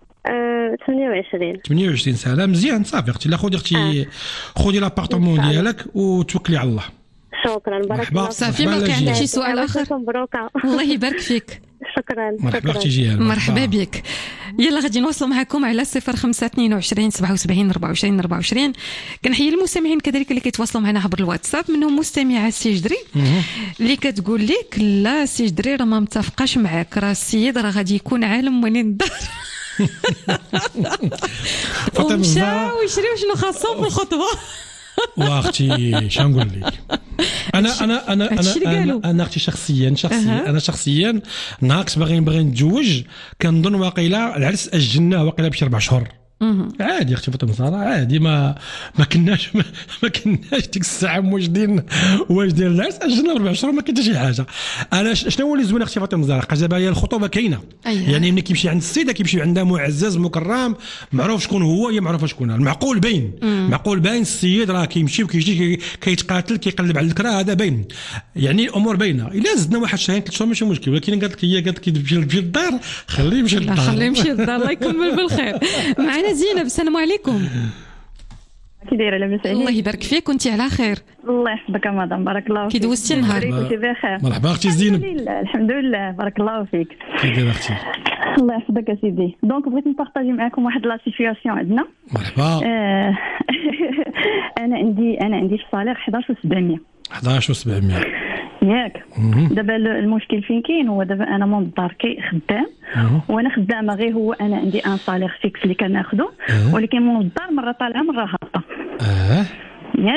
28 سنه. مزيان صافي اختي. لا خذي لابارتمون ديالك وتوكلي على الله. شكرا بارك الله. صافي باقي عندك شي سؤال اخر؟ الله يبارك فيك. شكرا. مرحبا اختي جيهان. مرحبا بك. يلا غادي نوصلوا معكم على 0522 77 24 24. كنحيي المستمعين كذلك اللي كيتواصلوا معنا عبر الواتساب منهم مستمعه سي جدري اللي كتقول لك لا سي جدري راه ما متفقاش معاك، راه السيد راه غادي يكون عالم منين الدار. ومشى ويشري شنو خاصو في الخطبه. واختي شنقول لك انا اختي شخصيا ناقص باغي نتزوج كنظن واقيلا العرس اجلناه واقيلا بشي 4 شهور. عادي اختي فاطمه الزهراء عادي. ما كناش ديك الساعه موجدين العرس اجلنا 4 شهور ما كاين حتى شي حاجه. انا شنو هو اللي زوين اختي فاطمه الزهراء؟ دابا هي الخطوبه كاينه. يعني ملي كيمشي عند السيده كيمشي عندها معزز مكرم معروف شكون هو هي معروفه شكون. المعقول باين السيد راه كيمشي وكيجي كيتقاتل كيقلب على الكرا هذا باين. يعني الامور باينه. الا زدنا واحد شهرين 3 شهور ماشي مشكل. ولكن قالت لك يمشي للدار خليه يمشي للدار. الله يكمل بالخير. معنا زينب. السلام عليكم. كي دايره لاباس عليك؟ الله يبارك فيك وانت على خير. الله يحفظك مدام بارك الله فيك. كي دوزتي النهار؟ كنتي بخير؟ مرحبا اختي زينب. الحمد لله بارك الله فيك. كي دايره اختي؟ الله يحفظك يا سيدي. دونك بغيت نبارطاجي معكم واحد لا سيتوياسيون عندنا. مرحبا. انا عندي في الصالير 11700. 11700 ياك. دابا المشكل فين كاين هو دابا انا موظف خدام وانا خدامه غير هو انا عندي ان صالير فيكس اللي كناخذو ولكن من الدار مره طالعه مره هابطه. ياك.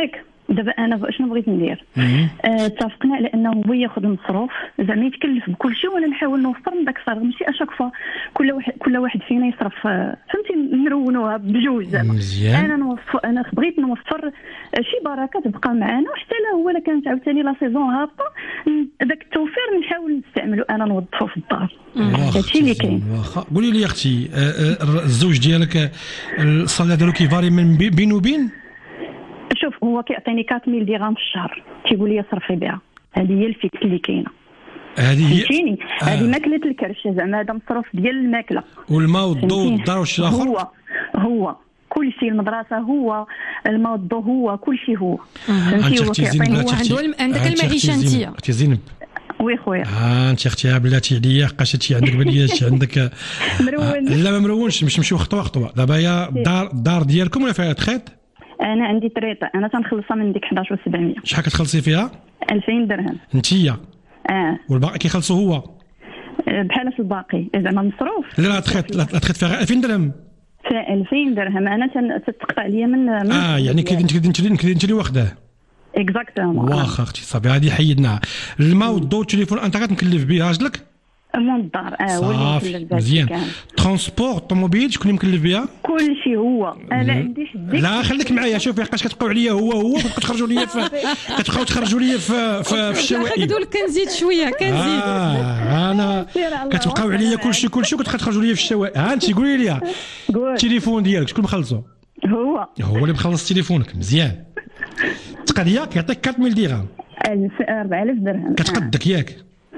دابا انا شنو بغيت ندير؟ اتفقنا على انه هو ياخذ المصروف زعما يتكلف بكل شيء وانا نحاول نوفر من داك الصرف، ماشي اشاك فوا كل واحد فينا يصرف، فهمتي نرونوها بجوج زعما. انا بغيت نوفر شي بركه تبقى معنا، وحتى لا هو الا كانت عاوتاني لا سيزون هابطه داك التوفير نحاول نستعملو انا نوظفو في الدار. هادشي اللي كاين. واخا قولي لي اختي، الزوج ديالك الصالير ديالو كيفاري من بين وبين؟ شوف هو كيعطيني 4000 درهم في الشهر، تيقول لي صرفي بها، هذه هي الفيكس اللي كاينه. هذه هي فهمتيني، هذه ماكله الكرش زعما، هذا مصروف ديال الماكله والماء والضوء والدار والشيء الاخر. هو كل شيء، المدرسه هو، الماء والضوء هو، كل شيء هو. فهمتي هو كيعطيني. عندك المعيشه انت اختي زينب. وي خويا. انت اختي بلاتي عليا حقاش هادشي عندك بلي هادشي عندك مرون. لا ما مرونش، باش نمشيو خطوه خطوه. دابا يا الدار ديالكم ولا فيها تخيط؟ انا عندي طريطه، انا تنخلصها من ديك 11700. شحال كتخلصي فيها؟ 2000 درهم. انتيا؟ والباقي كيخلصوا هو؟ بحال في الباقي زعما المصروف. لا تخيط فيها 2000 درهم. فيها 2000 درهم انا تتقطع ليا من يعني كنت لي واخداه. اكزاكتومون. واخا اختي صافي، هذه حيدناها. الماء والضوء والتليفون انت كتمكلف به راجلك؟ مون الدار صافي مزيان. ترونسبور الطوموبيل شكون اللي مكلف بها؟ كل شيء هو. انا عندي حدي. لا خليك معايا، شوفي حقاش كتبقاو عليا هو كتخرجوا ليا كتبقاو تخرجوا ليا في الشوائب. كنقول لك كنزيد شويه كنزيد. انا كتبقاو عليا كلشي وكتخرجوا ليا في الشوائب. انت قولي لي التليفون ديالك شكون مخلصو؟ هو اللي مخلص تليفونك. مزيان. التقضيه كيعطيك 4000 درهم. 4000 درهم. كتقدك ياك؟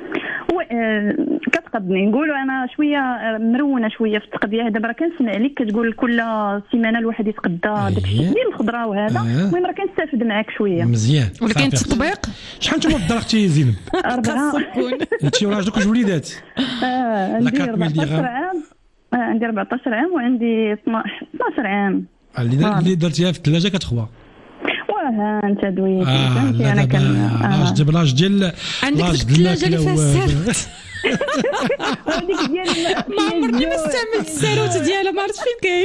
كتقدني. نقولوا انا شويه مرونه شويه في التقضيه. دابا راه كنسمع لك كتقول كل سيمانه الواحد يتقدى داكشي ديال الخضره وهذا. المهم راه كنستافد معاك شويه. مزيان. ولكن التطبيق شحال نتوما في الدار اختي زينب؟ 4. انت وراجلك وجوج وليدات؟ عندي 14 عام. عندي 14 عام وعندي 12 عام. اللي درتيها في الثلاجه كتخوى. انت دويتي فهمتي. انا لاج ديال عندك الثلاجه اللي فيها السرت. هذيك ديال ما عمرني ما استعملت الساروت ديالها، ما عرفت فين كاين.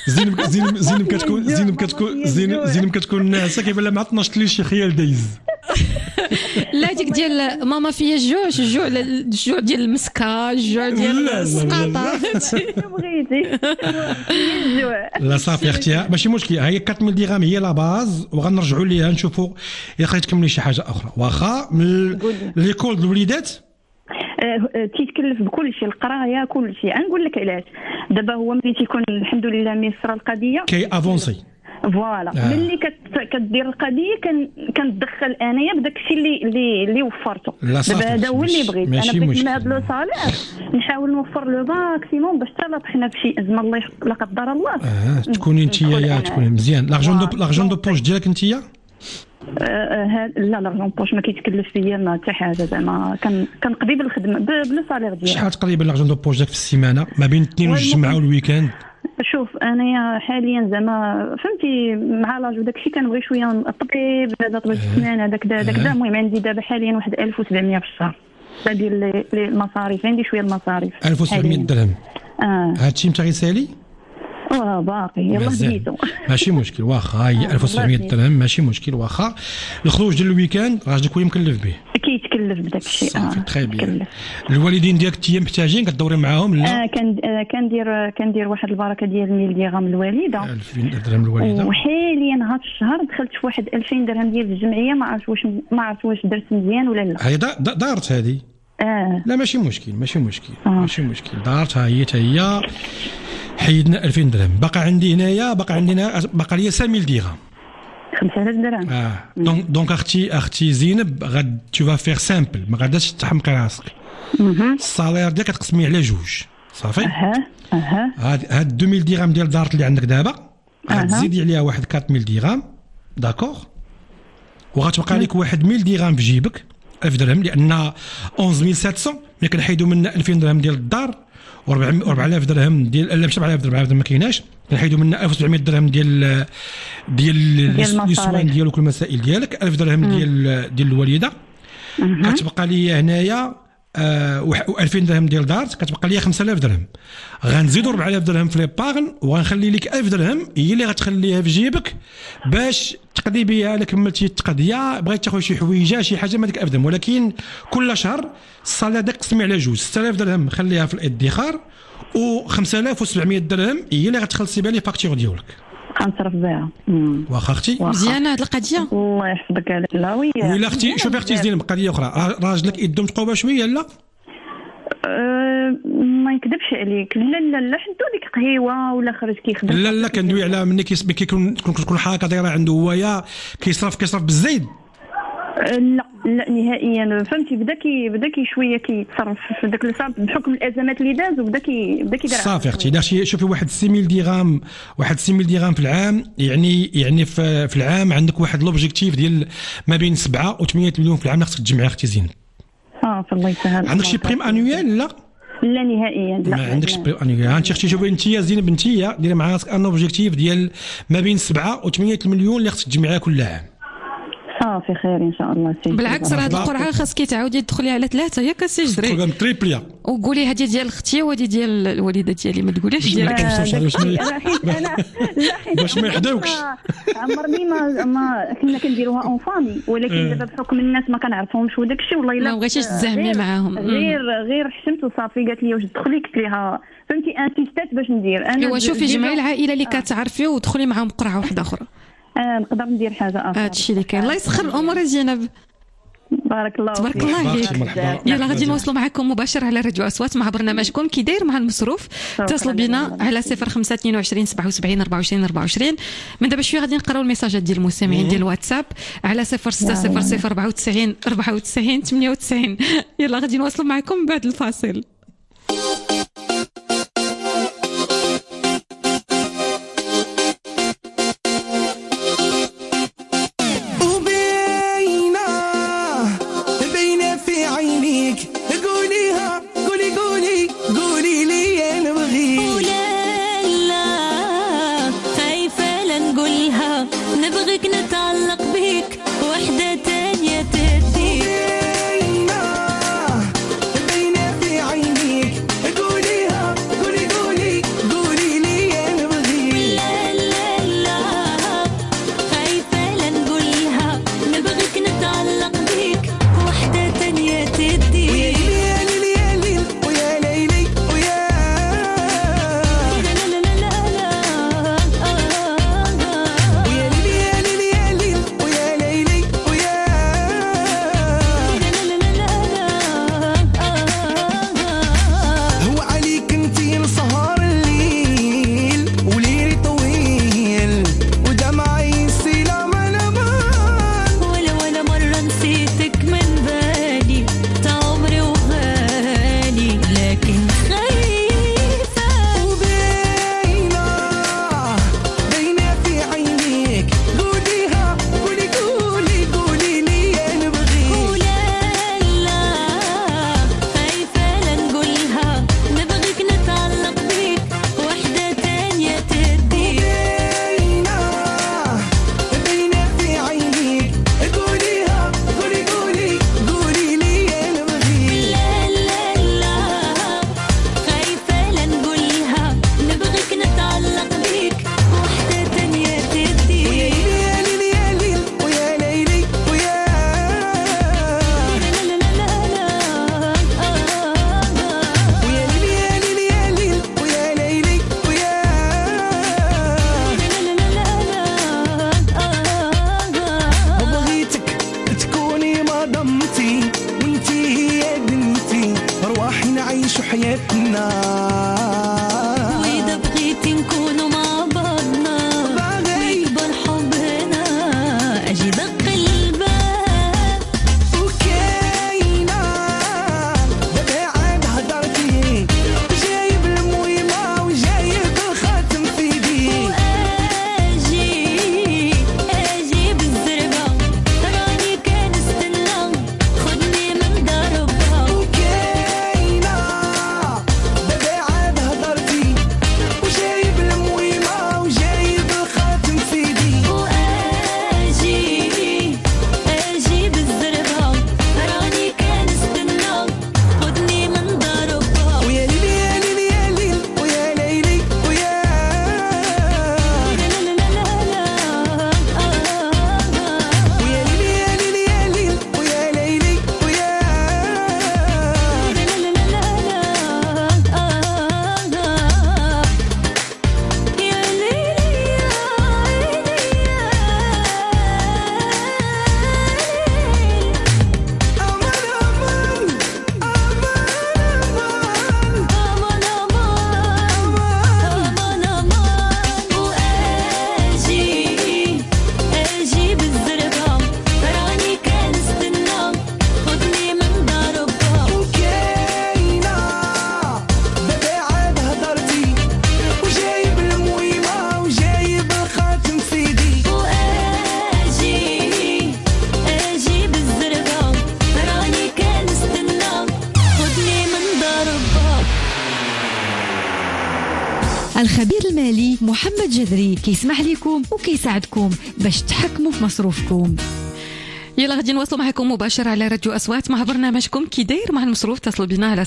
زينب كتكون ناعسه كيبان لها مع 12 ليل شي خيال دايز. لا ديك ديال ماما فيها الجوع ديال المسكه، الجوع ديال السقاطه. بغيتي الجوع. لا صافي اختي ماشي مشكل. هي 4000 درهم هي لا باز، وغنرجعوا ليها نشوفوا الا قدرتي تكملي شي حاجه اخرى. واخا ليكول الوليدات تيتكلف بكل شيء، القرايه كل شيء. نقول لك علاش. دابا هو ملي تيكون الحمد لله ميسره القضيه كي افونسي فوالا. ملي كدير القضيه كنتدخل انايا بداك الشيء اللي وفرته. دابا هذا هو اللي بغيت انا. بغيت من هذا لو صالير نحاول نوفر لو ماكسيموم باش حتى لا طحنا بشي ازمه الله لا قدر الله تكوني نتيا تكوني مزيان. لاغجون دو بوش ديالك نتيا؟ لا لاغجون بوش ما كيتكلف فيا حتى حاجه زعما. كنقضي بالخدمه بلا صالير ديالي. شحال تقريبا لاغجون دو بوش ديالك في السيمانه ما بين الاثنين والجمعه والويكاند؟ شوف انايا حاليا زعما فهمتي مع لاج وداك الشيء كنبغي شويه الطبيب هذا طبيب السنان هذاك دا المهم عندي دابا حاليا واحد 1700 في الشهر. هذه ديال المصاريف عندي شويه المصاريف 1700 درهم. هادشي متى غيسالي؟ باقي يلاه بديتو ماشي مشكل. واخا هي 1700 درهم ماشي مشكل. واخا الخروج ديال الويكاند راجلك هو مكلف به؟ كيتكلف بداك الشيء. صافي تري بيان. الوالدين ديالك تي محتاجين كدوري معاهم؟ لا كندير واحد البركه ديال 1000 درهم الوالده. 1000 درهم الوالده. وحاليا هذا الشهر دخلت في واحد 2000 درهم ديال الجمعيه. ما عرفت واش درت مزيان ولا لا. هي دارت هذه؟ لا ماشي مشكل ماشي مشكل. دارتها هي حيدنا 2000 درهم. بقى عندي هنايا بقى لي 5000 درهم. 5000 درهم. دونك اختي زينب غاد تو فا فير سامبل، ما غاداش تحمقي راسك. الصالير ديالك كتقسميه على جوج صافي. هاد 2000 درهم ديال دارت اللي عندك دابا غتزيدي عليها واحد 4000 درهم داكوغ، وغتبقى لك واحد 1000 درهم في جيبك 1000 درهم، لان 11700 ملي كنحيدوا منا 2000 درهم ديال الدار و4000 درهم ديال لا ماشي 4000 درهم ما كايناش، كنحيدوا منا 1700 درهم ديال السوان ديالو كل المسائل ديالك، 1000 درهم ديال الوالده. كتبقى لي هنايا و2000 درهم ديال دارت كتبقى لي 5000 درهم. غنزيدوا 4000 درهم في لي باغن وغنخلي لك 1000 درهم هي اللي غتخليها في جيبك باش تقضي بها الا كملتي التقضيه، بغيت تاخذ شي حويجه شي حاجه ما ديك 1000 درهم. ولكن كل شهر الصالير داك قسمي على جوج، 6000 درهم خليها في الادخار و5700 درهم هي اللي غتخلصي بها لي فاكتور ديالك غنصرف بها. واخا اختي مزيانه هاد القضيه. الله يحفظك. لا ويلا اختي شوفي اختي زين قضيه اخرى، راجلك يدوم تقوبه شويه لا ما يكذبش عليك. لا حدو ديك قهيوه ولا خرج كيخدم. لا كندوي على ملي كيكون حركه دايره عنده هويا كيصرف بالزيد. لا نهائيا. فهمتي بدا كي شويه كيتصرف في داك الصاب بحكم الازمات اللي داز وبدا كيدير صافي اختي. داكشي شوفي واحد 6000 درهم في العام، يعني في العام عندك واحد لوبجيكتيف ديال ما بين 7 و 8 مليون في العام خصك تجمعها اختي زين. الله يسهل. عندك شي بريم انويال؟ لا نهائيا. لا ما عندكش بريم انويال. انت اختي شوفي انت زين بنتيه ديري مع راسك ان اوبجيكتيف ديال ما بين 7 و 8 مليون اللي خصك تجمعها كل عام. صافي خير ان شاء الله سيدي. بالعكس راه هاد القرعه خاصك تعاودي تدخلي على 3 ياك سي جري. بروغرام تريبليا. وقولي هذه ديال اختي وهذه ديال الوالده ديالي، ما تقوليش ديال باش ما يحداوكش. عمرني ما كنا كنديروها اون فامي، ولكن دابا بحكم الناس ما كنعرفهمش وداك الشيء والله الا ما بغيتيش تزاحمي معاهم. غير حشمت وصافي. قالت لي واش تدخلي؟ قلت لها فهمتي انسيستات باش ندير انا. ايوا شوفي جمعي العائله اللي كتعرفي ودخلي معاهم قرعه واحده اخرى. نقدر ندير حاجه اخرى. هادشي اللي كاين. الله يسخر الامور يا زينب. بارك الله تبارك الله عليك. يلا غادي نوصلوا معكم مباشر على راديو اصوات مع برنامجكم كي داير مع المصروف. اتصلوا بنا على 0522 77 24 24. من دابا شويه غادي نقراو الميساجات ديال المستمعين ديال الواتساب على 0600 94 94 98. يلا غادي نوصلوا معكم بعد الفاصل. في عينيك البنكي محمد جذري كيسمح لكم وكيساعدكم باش تحكموا في مصروفكم. يلا غادي نواصلوا معكم مباشرة على راديو أصوات مع برنامجكم كي داير مع المصروف. اتصلوا بنا على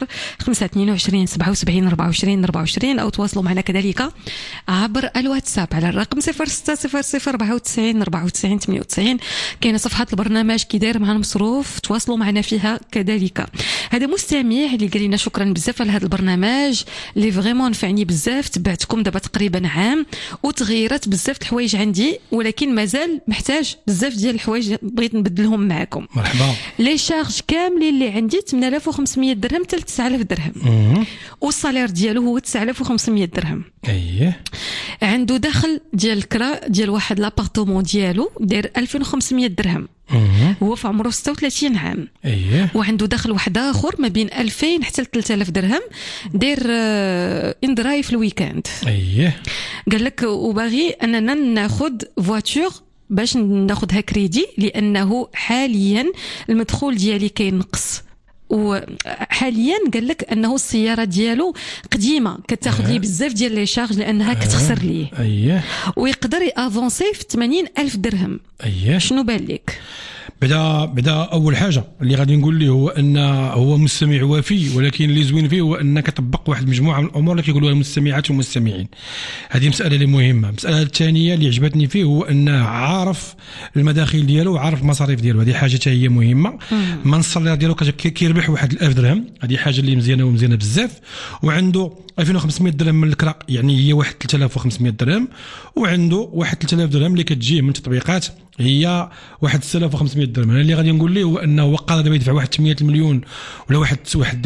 0522 77 24 24 أو تواصلوا معنا كذلك عبر الواتساب على الرقم 0600 94 94 98. كاينة صفحة البرنامج كي داير مع المصروف تواصلوا معنا فيها كذلك. هذا مستمع اللي قال لنا شكرا بزاف على هذا البرنامج اللي فريمون نفعني بزاف. تبعتكم دابا تقريبا عام وتغيرت بزاف الحوايج عندي، ولكن مازال محتاج بزاف ديال الحوايج بغيت نبدلهم معكم. مرحبا. لي شارج كاملين اللي عندي 8500 درهم حتى 9000 درهم والصالير ديالو هو 9500 درهم. اييه. عنده دخل ديال الكرا ديال واحد لابارتومون ديالو داير 2500 درهم. هو في عمره 36 عام. اييه. وعنده دخل واحد اخر ما بين 2000 حتى 3000 درهم داير ان درايف الويكاند. اييه. قال لك وباغي اننا ناخذ فواتور باش ناخذها كريدي، لانه حاليا المدخول ديالي كينقص، وحاليا قال لك انه السياره ديالو قديمه كتاخذ لي بزاف ديال لي شارج لانها كتخسر ليه. اييه. ويقدر يافونسي في 80,000 درهم. اييه. شنو بان لك؟ بدا اول حاجه اللي غادي نقول له هو ان هو مستمع وفي، ولكن اللي زوين فيه هو انك طبق واحد المجموعه من الامور اللي كيقولوها المستمعات والمستمعين. هذه مساله اللي مهمه. المساله الثانيه اللي عجبتني فيه هو انه عارف المداخيل ديالو وعارف المصاريف ديالو. هذه حاجه حتى هي مهمه. من الصالير ديالو كيربح واحد 1000 درهم، هذه حاجه اللي مزيانه بزاف. وعنده 2500 درهم من الكرا، يعني هي واحد 3500 درهم، وعنده واحد 3000 درهم اللي كتجيه من تطبيقات هي واحد 6500 درهم. انا اللي غادي نقول ليه هو انه وقال دابا يدفع واحد 8 المليون ولا واحد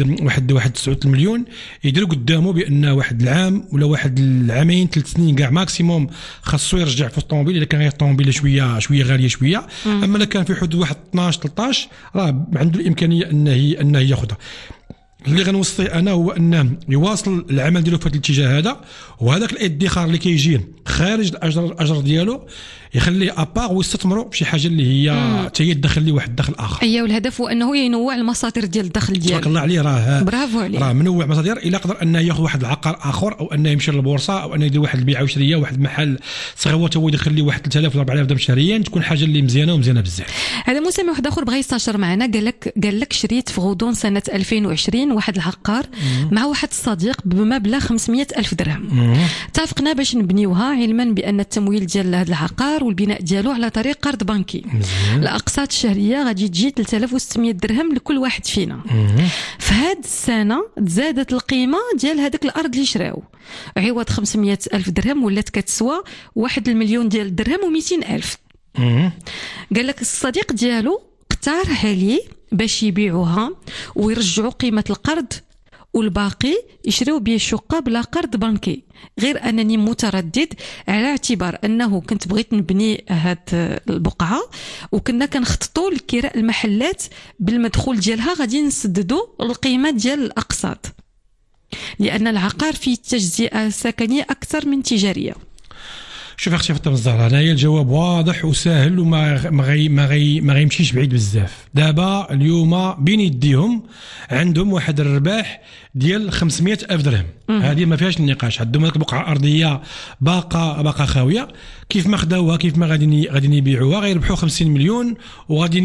9 المليون، يدير قدامه بان واحد العام ولا واحد العامين 3 سنين كاع ماكسيموم خاصو يرجع في الطوموبيل الا كان غير الطوموبيل شويه غاليه شويه. اما الا كان في حدود واحد 12 13 راه عنده الامكانيه انه ياخذها. اللي غنوصيه انا هو انه يواصل العمل ديالو في هذا الاتجاه هذا، وهذاك الادخار اللي كيجي خارج الاجر ديالو يخليه ابار ويستثمروا في شي حاجه اللي هي حتى هي تدخل ليه واحد الدخل اخر. ايوه. والهدف هو انه ينوع المصادر ديال الدخل ديالو. تبارك الله عليه. راه برافو عليه. راه منوع مصادر. الا قدر انه ياخذ واحد العقار اخر، او انه يمشي للبورصه، او انه يدير واحد البيعه وشريه، واحد المحل صغير هو يدخل ليه واحد 3000 ولا 4000 درهم شهريا، تكون حاجه اللي مزيانه بزاف. هذا مستمع واحد اخر بغى يستشر معنا. قال لك شريت في غضون سنه 2020 واحد العقار مع واحد الصديق بمبلغ 500,000 درهم. اتفقنا باش نبنيوها، علما بان التمويل ديال هذا العقار والبناء ديالو على طريق قرض بنكي. الاقساط الشهريه غادي تجي 3600 درهم لكل واحد فينا. في هذه السنه تزادت القيمه ديال هذاك الارض اللي شراو، عوض 500,000 درهم ولات كتسوى 1 مليون ديال الدرهم و200,000. قال لك الصديق ديالو اقترح عليه باش يبيعوها ويرجعوا قيمه القرض، والباقي يشريو بيه الشقة بلا قرض بنكي. غير أنني متردد على اعتبار أنه كنت بغيت نبني هاد البقعة وكنا كنخططوا لكراء المحلات بالمدخول ديالها غادي نسددوا القيمة ديال الأقساط، لأن العقار فيه تجزئة سكنية أكثر من تجارية. شوف اختي فاطمه الزهراء، هنايا الجواب واضح وسهل وما ما غيمشيش بعيد بزاف. دابا اليوم بين يديهم عندهم واحد الرباح ديال 500,000 درهم. هذه ما فيهاش النقاش. عندهم هذيك البقعه ارضيه باقه خاويه، كيف ما خداوها كيف ما غادي يبيعوها غيربحوا 50 مليون وغادي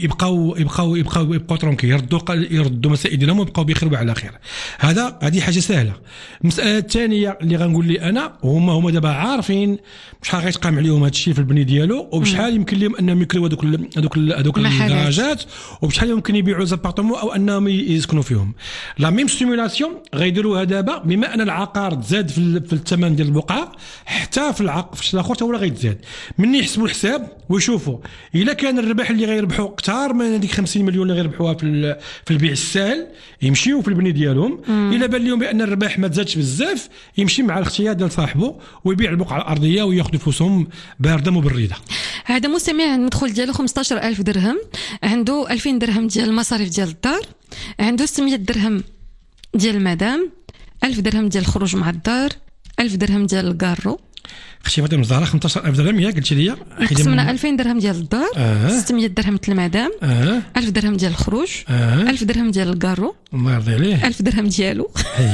يبقاو ترونكي، يردوا مسائل ديالهم ويبقاو بخير وعلى خير. هذه حاجه سهله. المساله الثانيه اللي غنقول لي انا هما دابا عارفين شحال غيتقام عليهم هذا الشيء في البني ديالو، وبشحال يمكن لهم انهم يكريو هذوك الدراجات، وبشحال يمكن يبيعوا زابارتمون او انهم يسكنوا فيهم. لا ميم ستيمولاسيون غيديروها دابا، بما ان العقار تزاد في الثمن ديال البقعه، حتى في الشيء الاخر حتى هو غيتزاد. مني يحسبوا الحساب ويشوفوا الا كان الربح اللي غيربحوا اكثر من هذيك 50 مليون اللي غيربحوها في البيع السهل، يمشيو في البني ديالهم. الا بان لهم بان الربح ما تزادش بزاف، يمشي مع الاختيار ديال صاحبه ويبيع البقعه الارضيه وياخذ فلوسهم بارده وبريده. هذا مستمع المدخول ديالو 15,000 درهم، عنده 2000 درهم ديال المصاريف ديال الدار، عنده 600 درهم ديال المدام، 1000 درهم ديال الخروج مع الدار، 1000 درهم ديال الكارو، اختي فاطمه الزهراء 15000 درهم ياك قلتي لي قسمنا 2000 درهم ديال الدار 600 درهم المدام 1000 درهم ديال الخروج 1000 درهم ديال الكارو الله يرضي عليه 1000 درهم ديالو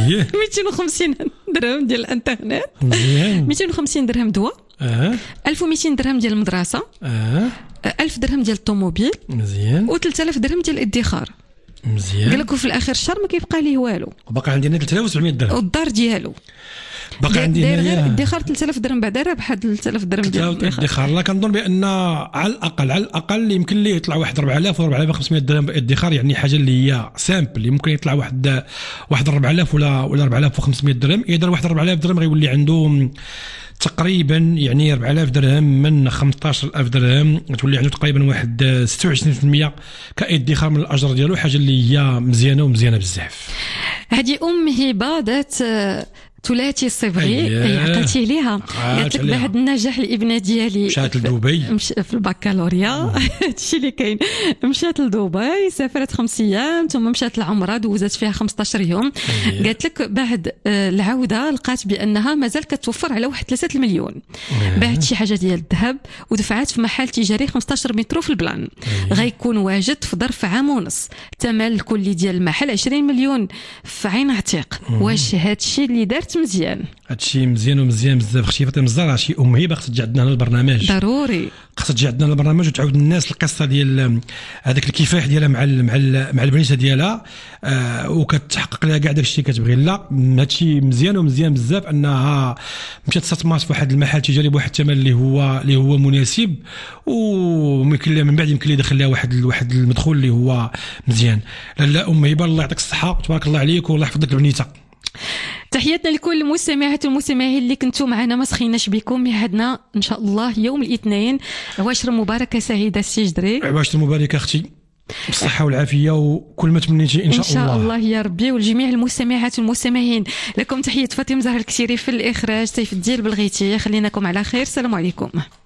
250 درهم ديال الانترنت مزيان 250 درهم دواء 1200 درهم ديال المدرسه 1000 درهم ديال الطوموبيل مزيان و3000 درهم ديال الادخار مزيان. قال لك في الاخر الشهر ما كيبقى ليه والو وباقي عندنا 3700 درهم والدار ديالو باقي عندنا غير الادخار 3000 درهم بعدا راه بحال 3000 درهم ديال الادخار. لا كنظن بان على الاقل يمكن ليه يطلع واحد 4000 و 4500 درهم بالادخار، يعني حاجه اللي هي سامبل يمكن يطلع واحد 4000 ولا 4500 درهم. اذا واحد 4000 درهم غيولي عنده تقريبا يعني 4000 درهم من 15000 درهم تولي عنده تقريبا واحد 26% كادخار من الاجر ديالو، حاجه اللي هي مزيانه ومزيانه بزاف. هذه هبه دات ثلاثي الصبغي عقلتي عليها قالت لك بعد النجاح الابنه ديالي مشات لدبي في البكالوريا هادشي اللي كاين، مشات لدبي سافرت 5 ايام ثم مشات العمره دوزت فيها 15 يوم. قالت لك بعد العوده لقات بانها مازال كتوفر على واحد 3 مليون. باعت شي حاجه ديال الذهب ودفعات في محل تجاري 15 متر في البلان غيكون واجد في ظرف عام ونص. الثمن الكلي ديال المحل 20 مليون في عين عتيق. واش هادشي اللي دارت مزيان؟ هادشي مزيان ومزيان بزاف. اختي فاطمه الزهراء شي هبه خصها تجي عندنا للبرنامج ضروري، خصها تجي عندنا للبرنامج وتعاود الناس القصه ديال هذاك الكفاح ديالها مع البنيته ديالها وكتحقق لها كاع داكشي كتبغي. لا هادشي مزيان ومزيان بزاف انها مشات تستثمر في واحد المحل تجاري بواحد الثمن اللي هو مناسب، وممكن من بعد يمكن لي يدخل لها واحد المدخول اللي هو مزيان. لا هبه الله يعطيك الصحه تبارك الله عليك والله يحفظ لك البنيته. تحياتنا لكل المستمعات والمستمعين اللي كنتوا معنا ما سخيناش بكم. يعدنا ان شاء الله يوم الاثنين. عواشر مباركه سعيده السجدري. عواشر مباركه اختي بالصحه والعافيه وكل ما تمنيتي ان شاء الله يا ربي. والجميع المستمعات والمستمعين لكم تحيه فاطمه زهر الكسيري في الاخراج، سيف الدين بلغيتي. خليناكم على خير، السلام عليكم.